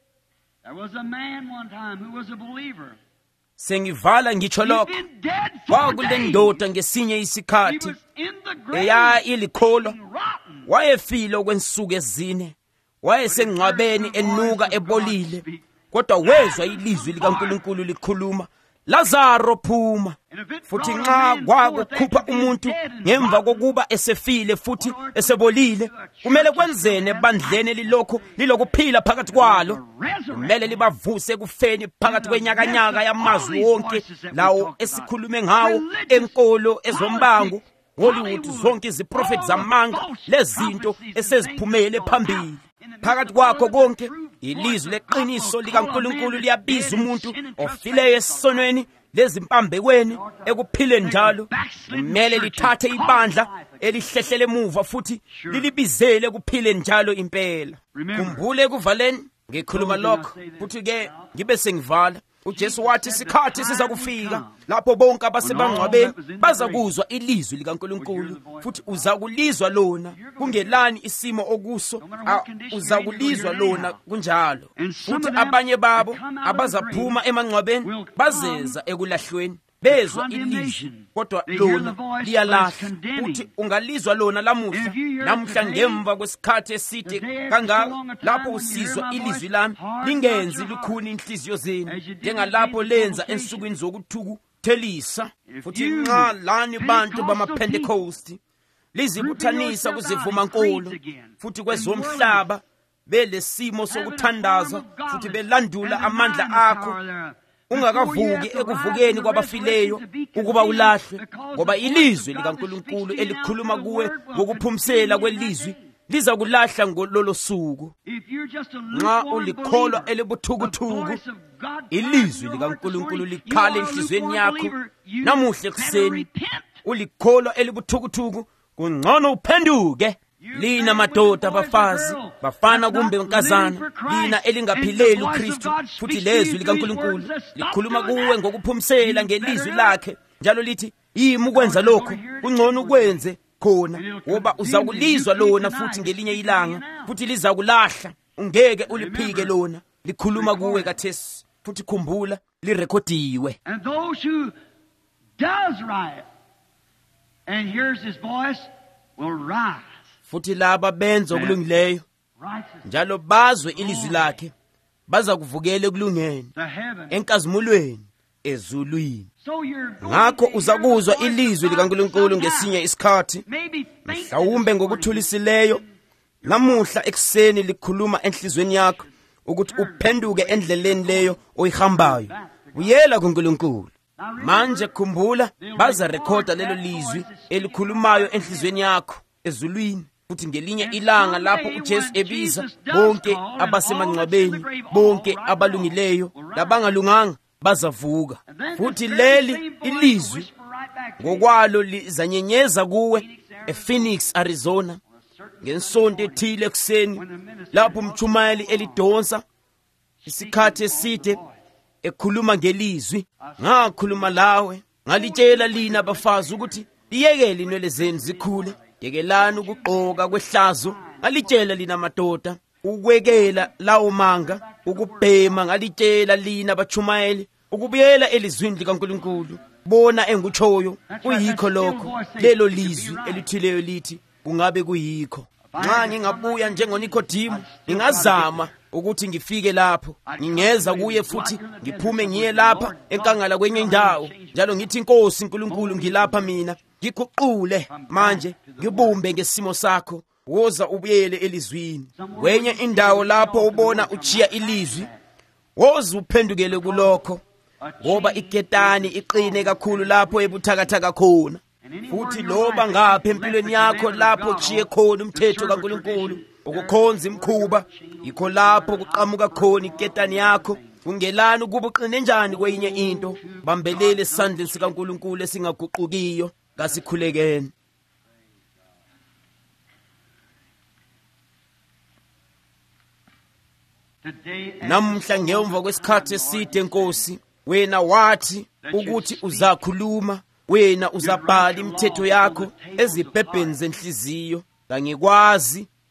There was a man one time who was a believer. sengivala ngitsho He'd lokho been dead for kwakule days. ndoda ngesinye He isikhathi was in the grave, eya ilikholwa rotten. wayefile okwensuku ezine wayesengcwabeni enuka ebolile kodwa wezwa ilizwi likaNkulunkulu likhuluma Lazaro phuma futhi nxa kwakukhupha umuntu ngemva kokuba esefile futhi esebolile kumele kwenzene ebandleni lilokho lilokuphila phakathi kwalo kumele libavuse kufeni phakathi kwenyakanyaka yamazwi wonke lawo esikhulume ngawo enkolo ezombango Hollywood zonke iziprofeti zamanga lezinto eseziphumele phambili phakathi kwakho konke ilizwi leqiniso likaNkulunkulu liyabiza umuntu ofileyo esonweni lezimpambekweni ekuphileni njalo kumele lithathe ibandla elihlehlele emuva futhi lilibizele ekuphileni njalo impela kumbule ekuvaleni ngikhuluma lokho futhi ke ngibe sengivala uJesu wathi isikhathi siza kufika lapho bonke abasebangcwabeni bazakuzwa ilizwi likaNkulunkulu futhi uzakulizwa lona kungelani isimo okuso uzakulizwa lona kunjalo futhi abanye babo abazaphuma emangcwabeni bazeza ekulahlweni bezwa ilizwi kodwa lona liyalahla futhi ungalizwa lona lamuhla namhla ngemva kwesikhathi eside kangaka lapho usizwa ilizwi lami lingenzi lukhuni inhliziyo zenu njengalapho lenza ensukwini zokuthuku thelisa futhi nxa lani bantu bamaPentecost lizibuthanisa kuzivuma nkolo futhi kwezomhlaba belesimo sokuthandaza futhi belandula amandla akho ungakavuki ekuvukeni kwabafileyo ukuba ulahlwe ngoba ilizwi likaNkulunkulu elikhuluma kuwe ngokuphumisela kwelizwi liza kulahla ngololo suku nxa ulikholwa elibuthukuthuku ilizwi likaNkulunkulu likhala enhlizweni yakho namuhle kuseni ulikholwa elibuthukuthuku kungcono uphenduke lina madoda abafazi bafana kumbe nkazana lina elingaphileli uKristu futhi lezwi likaNkulunkulu likhuluma kuwe ngokuphumisela ngelizwi lakhe njalo lithi yimi ukwenza lokho kungcono ukwenze khona ngoba uzakulizwa lona futhi ngelinye ilanga futhi lizakulahla ungeke uliphike lona likhuluma kuwe kathesi futhi khumbula lirekhodiwe And those who does right and hears his voice will rise. futhi laba benza okulungileyo Righteousness njalo bazwe ilizwi lakhe baza kuvukela ekulungeni to heaven. enkazimulweni ezulwini So you're going ngakho to uzakuzwa hear the voice ilizwi of God likaNkulunkulu somehow. ngesinye isikhathi Maybe faint mhlawumbe this ngokuthulisileyo namuhla ekuseni likhuluma enhlizweni yakho ukuthi uphenduke endleleni leyo oyihambayo uyela kuNkulunkulu manje khumbula baza rekhoda lelo lizwi elikhulumayo enhlizweni yakho ezulwini futhi ngelinye ilanga lapho uJesu ebiza bonke abasemangcwabeni bonke abalungileyo labangalunganga bazavuka morning. futhi leli ilizwi ngokwalo lizanyenyeza kuwe ePhoenix Arizona ngensonto ethile kuseni lapho umchumayeli elidonsa isikhathi eside ekhuluma ngelizwi ngakhuluma lawe ngalitshela lina abafazi ukuthi liyekele inwele zenu zikhule yekelani ukugqoka kwehlazo ngalitshela lina madoda ukwekela lawo manga ukubhema ngalitshela lina abachumayeli ukubuyela elizwini likaNkulunkulu bona engutshoyo kuyikho lokho lelo lizwi elithileyo lithi kungabe kuyikho nxa ngingabuya njengonikodimo ngingazama ukuthi ngifike lapho ngingeza kuye futhi ngiphume ngiye lapha enkangala kwenye indawo njalo ngithi Nkosi uNkulunkulu ngilapha mina ngiguqule manje ngibumbe ngesimo sakho woza ubuyele elizwini kwenye indawo lapho ubona uchiya ilizwi woza uphendukele kulokho ngoba iketani iqine kakhulu lapho ebuthakathaka khona futhi loba ngapha empilweni yakho lapho uchiye khona umthetho kaNkulunkulu ukukhonza imkhuba yikho lapho kuqhamuka khona iketani yakho ungelani ukuba uqine njani kwenye into bambelele esandleni sikaNkulunkulu esingaguqukiyo ngasikhulekeni namhla ngemva kwesikhathi eside Nkosi wena wathi ukuthi uzakhuluma wena uzabhala imithetho yakho ezibhebheni zenhliziyo ngangikwazi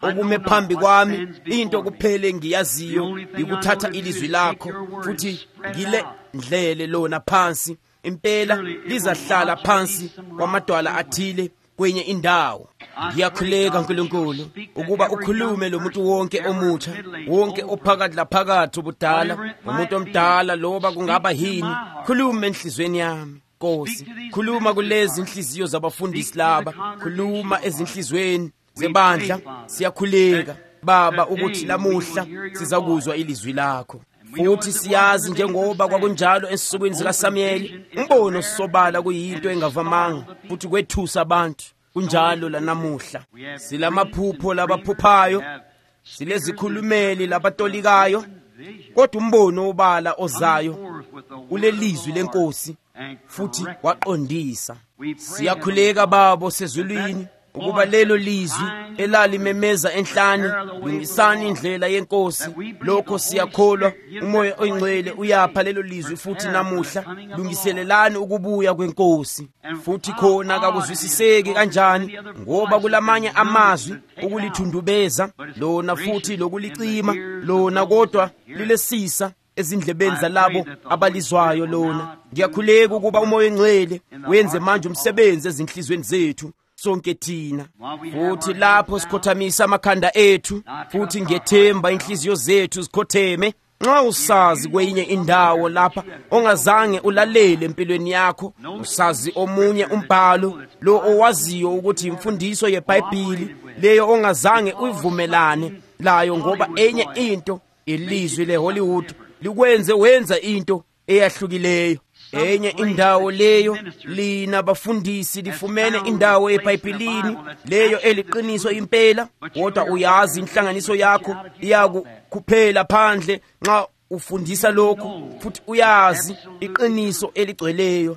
okume phambi kwami into kuphele ngiyaziyo ikuthatha ilizwi lakho futhi ngile ndlele lona phansi impela lizahlala phansi kwamadwala athile kwenye indawo. Ngiyakhuleka Nkulunkulu ukuba ukhulume lo muntu wonke omutsha, wonke ophakathi laphakathi ubudala, umuntu omdala loba kungaba yini, khuluma enhlizweni yami Nkosi. Khuluma kulezi inhliziyo zabafundisi laba, khuluma ezinhlizweni zebandla. Siyakhuleka Baba ukuthi lamuhla sizakuzwa ilizwi lakho. Futhi siyazi njengoba kwakunjalo ensukwini zikaSamuyeli, umbono sisobala kuyinto engavamanga futhi kwethusa abantu. Kunjalo lanamuhla silamaphupho labaphuphayo, silezikhulumeli labatolikayo, kodwa umbono obala ozayo ulelizwi leNkosi futhi waqondisa. Siyakhuleka Baba sezulwini ukuba lelo lizwi elalimemeza enhlani, lungisani indlela yeNkosi. Lokho siyakholwa uMoya oNgcwele uyapha lelo lizwi futhi namuhla lungiselelani ukubuya kweNkosi. Futhi khona kakuzwisiseki kanjani ngoba kulamanye amazwi ukulithundubeza lona futhi lokulicima lona, kodwa lilesisa ezindlebeni zalabo abalizwayo lona. Ngiyakhuleka ukuba uMoya oNgcwele wenze manje umsebenzi ezinhlizweni zethu sonke thina, futhi lapho sikhothamisa amakhanda ethu futhi ngethemba inhliziyo zethu zikhotheme. Nxa usazi kwenye indawo lapha ongazange ulalele empilweni yakho, usazi omunye umbhalo lo owaziyo ukuthi imfundiso yeBhayibhili leyo ongazange uyivumelane layo ngoba enye into ilizwi leHollywood likwenze wenza into eyahlukileyo. Enye indawo leyo lina bafundisi lifumene indawo eBhayibhelini leyo eliqiniso impela, kodwa uyazi inhlanganiso yakho iyakukuphela phandle nxa ufundisa lokho, futhi uyazi iqiniso eligcweleyo.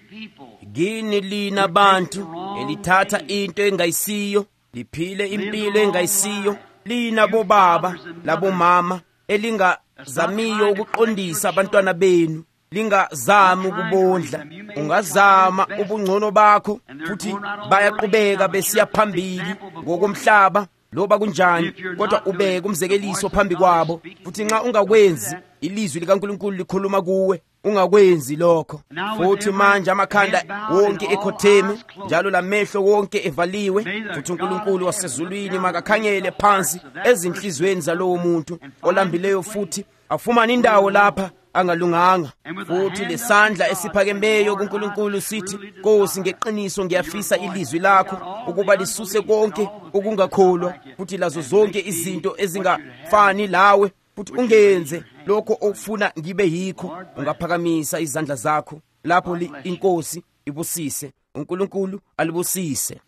Gini lina bantu elithatha into engayisiyo liphile impilo engayisiyo, lina bobaba labomama elingazamiyo ukuqondisa abantwana benu, lingazami ukubondla. Ungazama ubungcono bakho futhi bayaqhubeka besiya phambili ngokomhlaba loba kunjani, kodwa ubeke umzekeliso phambi kwabo. Futhi nxa ungakwenzi ilizwi likaNkulunkulu likhuluma kuwe, ungakwenzi lokho. Futhi manje amakhanda wonke ekhotheme njalo lamehlo wonke evaliwe, futhi uNkulunkulu wasezulwini makakhanyele phansi ezinhlizweni zalowo muntu olambileyo futhi afumana indawo lapha angalunganga. Futhi lesandla esiphakemeyo kuNkulunkulu sithi, Nkosi, ngeqiniso ngiyafisa ilizwi lakho ukuba lisuse konke ukungakholwa futhi lazo zonke izinto ezingafani lawe, futhi ungenze lokho okufuna ngibe yikho. Ungaphakamisa izandla zakho lapho iNkosi ibusise, uNkulunkulu alibusise.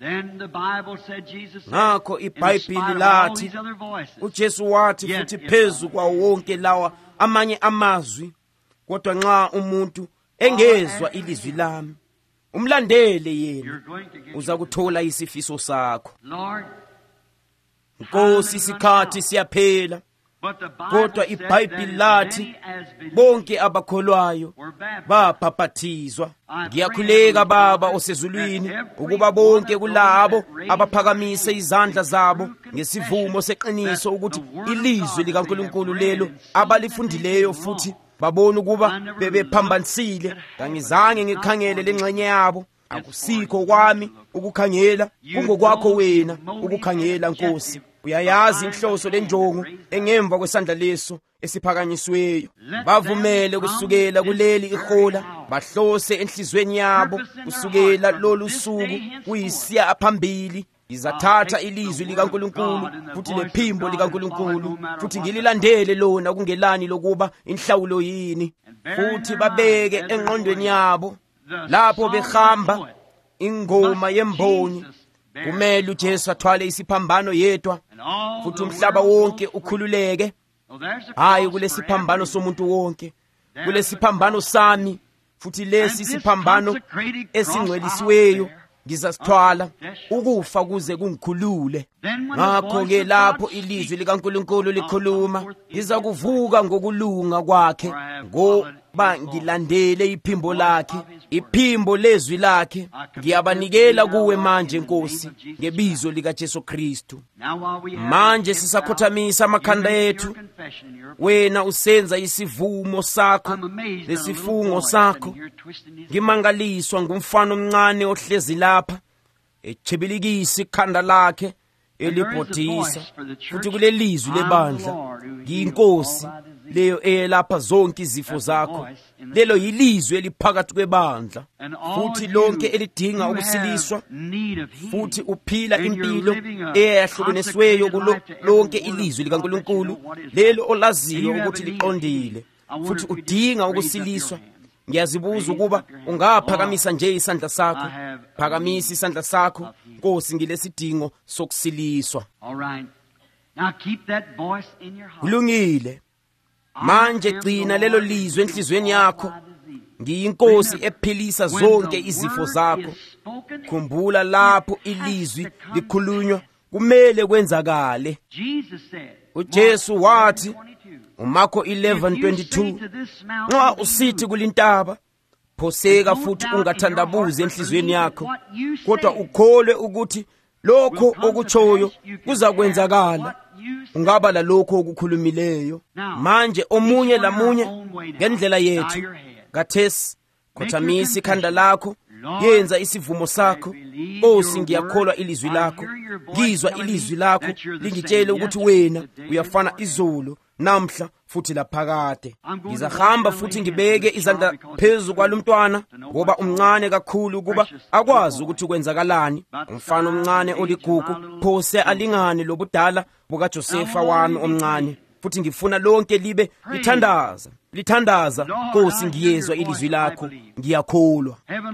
Ngakho iBhayibhili lathi, uJesu wathi futhi phezu kwawo wonke lawa amanye amazwi, kodwa nxa umuntu engezwa ilizwi lami umlandele yena, uza kuthola isifiso sakho. Nkosi, isikhathi siyaphela, kodwa iBhayibhili lathi bonke abakholwayo babhaphathizwa. Ngiyakhuleka Baba osezulwini ukuba bonke kulabo abaphakamise izandla zabo ngesivumo seqiniso ukuthi ilizwi likaNkulunkulu lelo abalifundileyo futhi babona ukuba bebephambanisile, kangizange ngikhangele lengxenye yabo. Akusikho kwami ukukhangela, kungokwakho wena ukukhangela. Nkosi, uyayazi inhloso lenjongo engemva kwesandla leso esiphakanyisiweyo. Bavumele kusukela kuleli ihola, bahlose enhlizweni yabo kusukela lolu suku kuyisiya phambili. Ngizathatha ilizwi likaNkulunkulu futhi lephimbo likaNkulunkulu futhi ngililandele lona kungelani lokuba inhlawulo yini, futhi babeke engqondweni yabo lapho behamba ingoma yemboni. Kumele uJesu athwale isiphambano yedwa futhi umhlaba wonke ukhululeke. Hayi kulesiphambano somuntu wonke, kulesiphambano sami futhi lesi siphambano esingcwelisiweyo ngizasithwala ukufa kuze kungikhulule. Ngakho-ke lapho ilizwi likaNkulunkulu likhuluma, ngiza kuvuka ngokulunga kwakhe ngoba ngilandele iphimbo lakhe iphimbo lezwi lakhe ngiyabanikela kuwe manje Nkosi ngebizo lika Jesu Kristu. Manje sisakhothamisa amakhanda ethu, wena usenza isivumo sakho lesifungo sakho. Ngimangaliswa ngumfana omncane ohlezi lapha echibilikisa ikhanda lakhe elibhodisa, futhi kulelizwi lebandla ngiyinkosi leyo eyelapha zonke izifo zakho. Lelo yilizwi eliphakathi kwebandla, futhi lonke elidinga ukusiliswa, futhi uphila impilo eyahlukanisweyo kulo lonke ilizwi likaNkulunkulu, lelo olaziyo ukuthi liqondile, futhi udinga ukusiliswa. Ngiyazibuza ukuba ungaphakamisa nje isandla sakho. Phakamisa isandla sakho Nkosi, ngilesidingo sokusiliswa. Kulungile. Manje gcina lelo lizwi enhlizweni yakho. Ngiyinkosi ephilisa zonke izifo zakho. Khumbula lapho ilizwi likhulunywa kumele kwenzakale. uJesu wathi uMarko eleven twenty-two, nxa usithi kulintaba phoseka futhi ungathandabuzi enhlizweni yakho, kodwa ukholwe ukuthi lokho okutshoyo kuzakwenzakala, ungaba lalokho okukhulumileyo. Manje omunye lamunye ngendlela yethu kathesi khothamisa ikhanda lakho, yenza isivumo sakho. Nkosi, ngiyakholwa ilizwi lakho, ngizwa ilizwi lakho lingitshela ukuthi wena uyafana izolo, namhla futhi laphakade. Ngizahamba futhi ngibeke izandla phezu kwalumntwana, ngoba umncane kakhulu ukuba akwazi ukuthi kwenzakalani. Umfana omncane oligugu phose alingane lobudala bukaJosefa wami omncane, futhi ngifuna lonke libe lithandaza lithandaza. Nkosi, ngiyezwa ilizwi lakho, ngiyakholwa.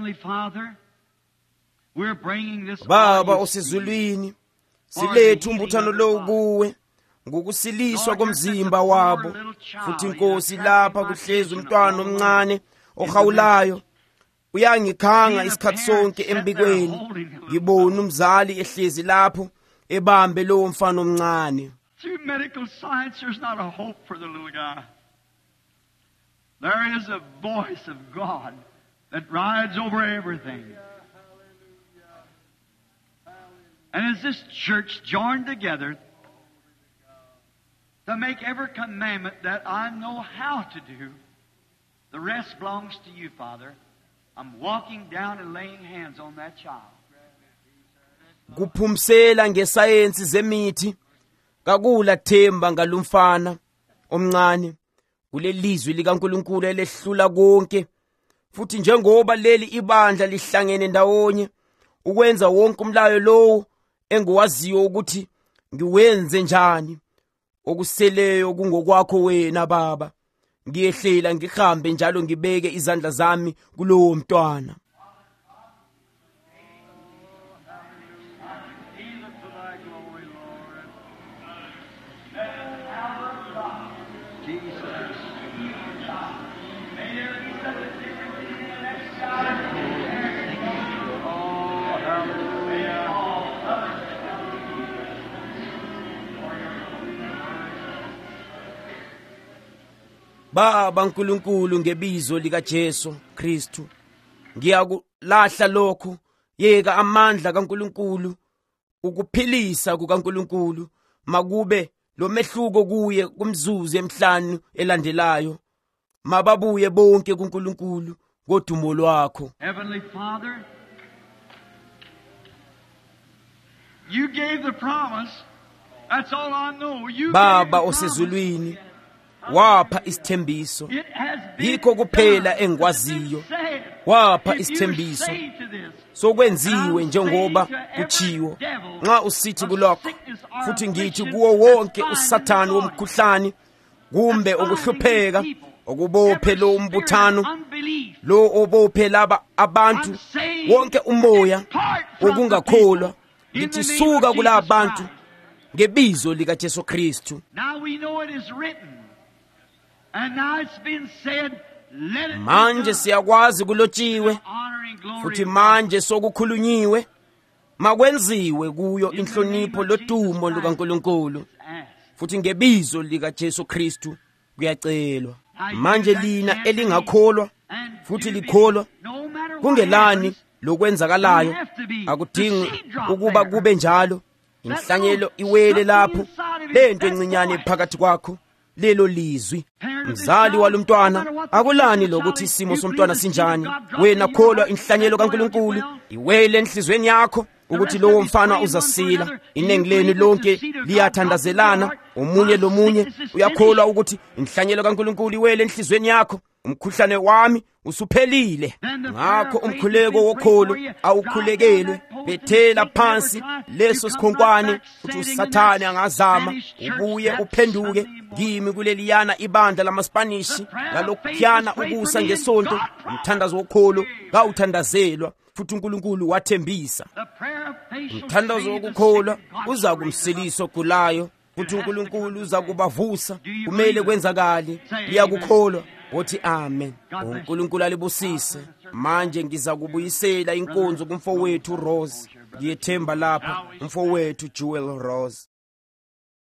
Baba osezulwini, silethu umbuthano lo kuwe ngokusiliswa komzimba wabo, futhi Nkosi lapha kuhlezi umntwana omncane ohawulayo. Uyangikhanga isikhathi sonke embikweni, ngibona umzali ehlezi lapho ebambe lowo mfana omncane. Through medical science, there's not a hope for the little guy. There is a voice of God that rides over everything. And as this church joined together to make every commandment that I know how to do, the rest belongs to you, Father. I'm walking down and laying hands on that child. Kuphumsela ngesayensi zemithi kakula themba ngalumfana omncane kulelizwi likaNkulunkulu elehlula konke, futhi njengoba leli ibandla lihlangene ndawonye ukwenza wonke umlayo lowo engiwaziyo ukuthi ngiwenze njani, okuseleyo kungokwakho wena Baba. Ngiyehlela ngihambe njalo ngibeke izandla zami kulowo mntwana. Baba Nkulunkulu, ngebizo lika Jesu Kristu, ngiyakulahla lokho. Yeka amandla kaNkulunkulu, ukuphilisa kukaNkulunkulu makube lo mehluko kuye kumzuzu emhlanu elandelayo. Mababuye bonke kuNkulunkulu ngodumo lwakho. Heavenly Father, you gave the promise. That's all I know. You Baba osezulwini, wapha isithembiso, yikho kuphela engikwaziyo. Wapha isithembiso sokwenziwe njengoba kuchiwo. Nxa usithi kulokho, futhi ngithi kuwo wonke uSathane womkhuhlane, kumbe ukuhlupheka okubophe lo umbuthano, lo obophe laba abantu, wonke umoya okungakholwa, ngithi suka kulabo abantu ngebizo lika Jesu Kristu. Now we know it is written. And now it's been said, let it manje siyakwazi kulotshiwe, futhi manje sokukhulunyiwe, makwenziwe kuyo inhlonipho lodumo lukaNkulunkulu, futhi ngebizo lika Jesu Kristu kuyacelwa. Manje lina elingakholwa futhi likholwa, kungelani lokwenzakalayo, akudingi ukuba kube njalo. Inhlanyelo iwele lapho, lento encinyane phakathi kwakho, lelo lizwi. Mzali walomntwana, akulani lokuthi isimo somntwana sinjani, wena kholwa inhlanyelo kaNkulunkulu iwele enhlizweni yakho ukuthi lowo mfana uzasila. Inengi lenu lonke liyathandazelana, omunye lomunye uyakholwa ukuthi inhlanyelo kaNkulunkulu iwele enhlizweni yakho. Umkhuhlane wami usuphelile. Ngakho umkhuleko wokholo awukhulekelwe, bethela phansi leso sikhonkwane ukuthi uSathane angazama ubuye uphenduke kimi kuleliyana ibandla lamaSpanishi lalokutyana ukusa ngesonto. Umthandazo wokholo kawuthandazelwa, futhi uNkulunkulu wathembisa. Umthandazo wokukholwa uza kumsilisa ogulayo, futhi uNkulunkulu uza kubavusa. Kumele kwenzakale, liyakukholwa. Wothi amen. uNkulunkulu alibusise. Manje ngiza kubuyisela inkonzo kumfowethu Rose. Ngiyethemba lapha umfowethu Jewel Rose.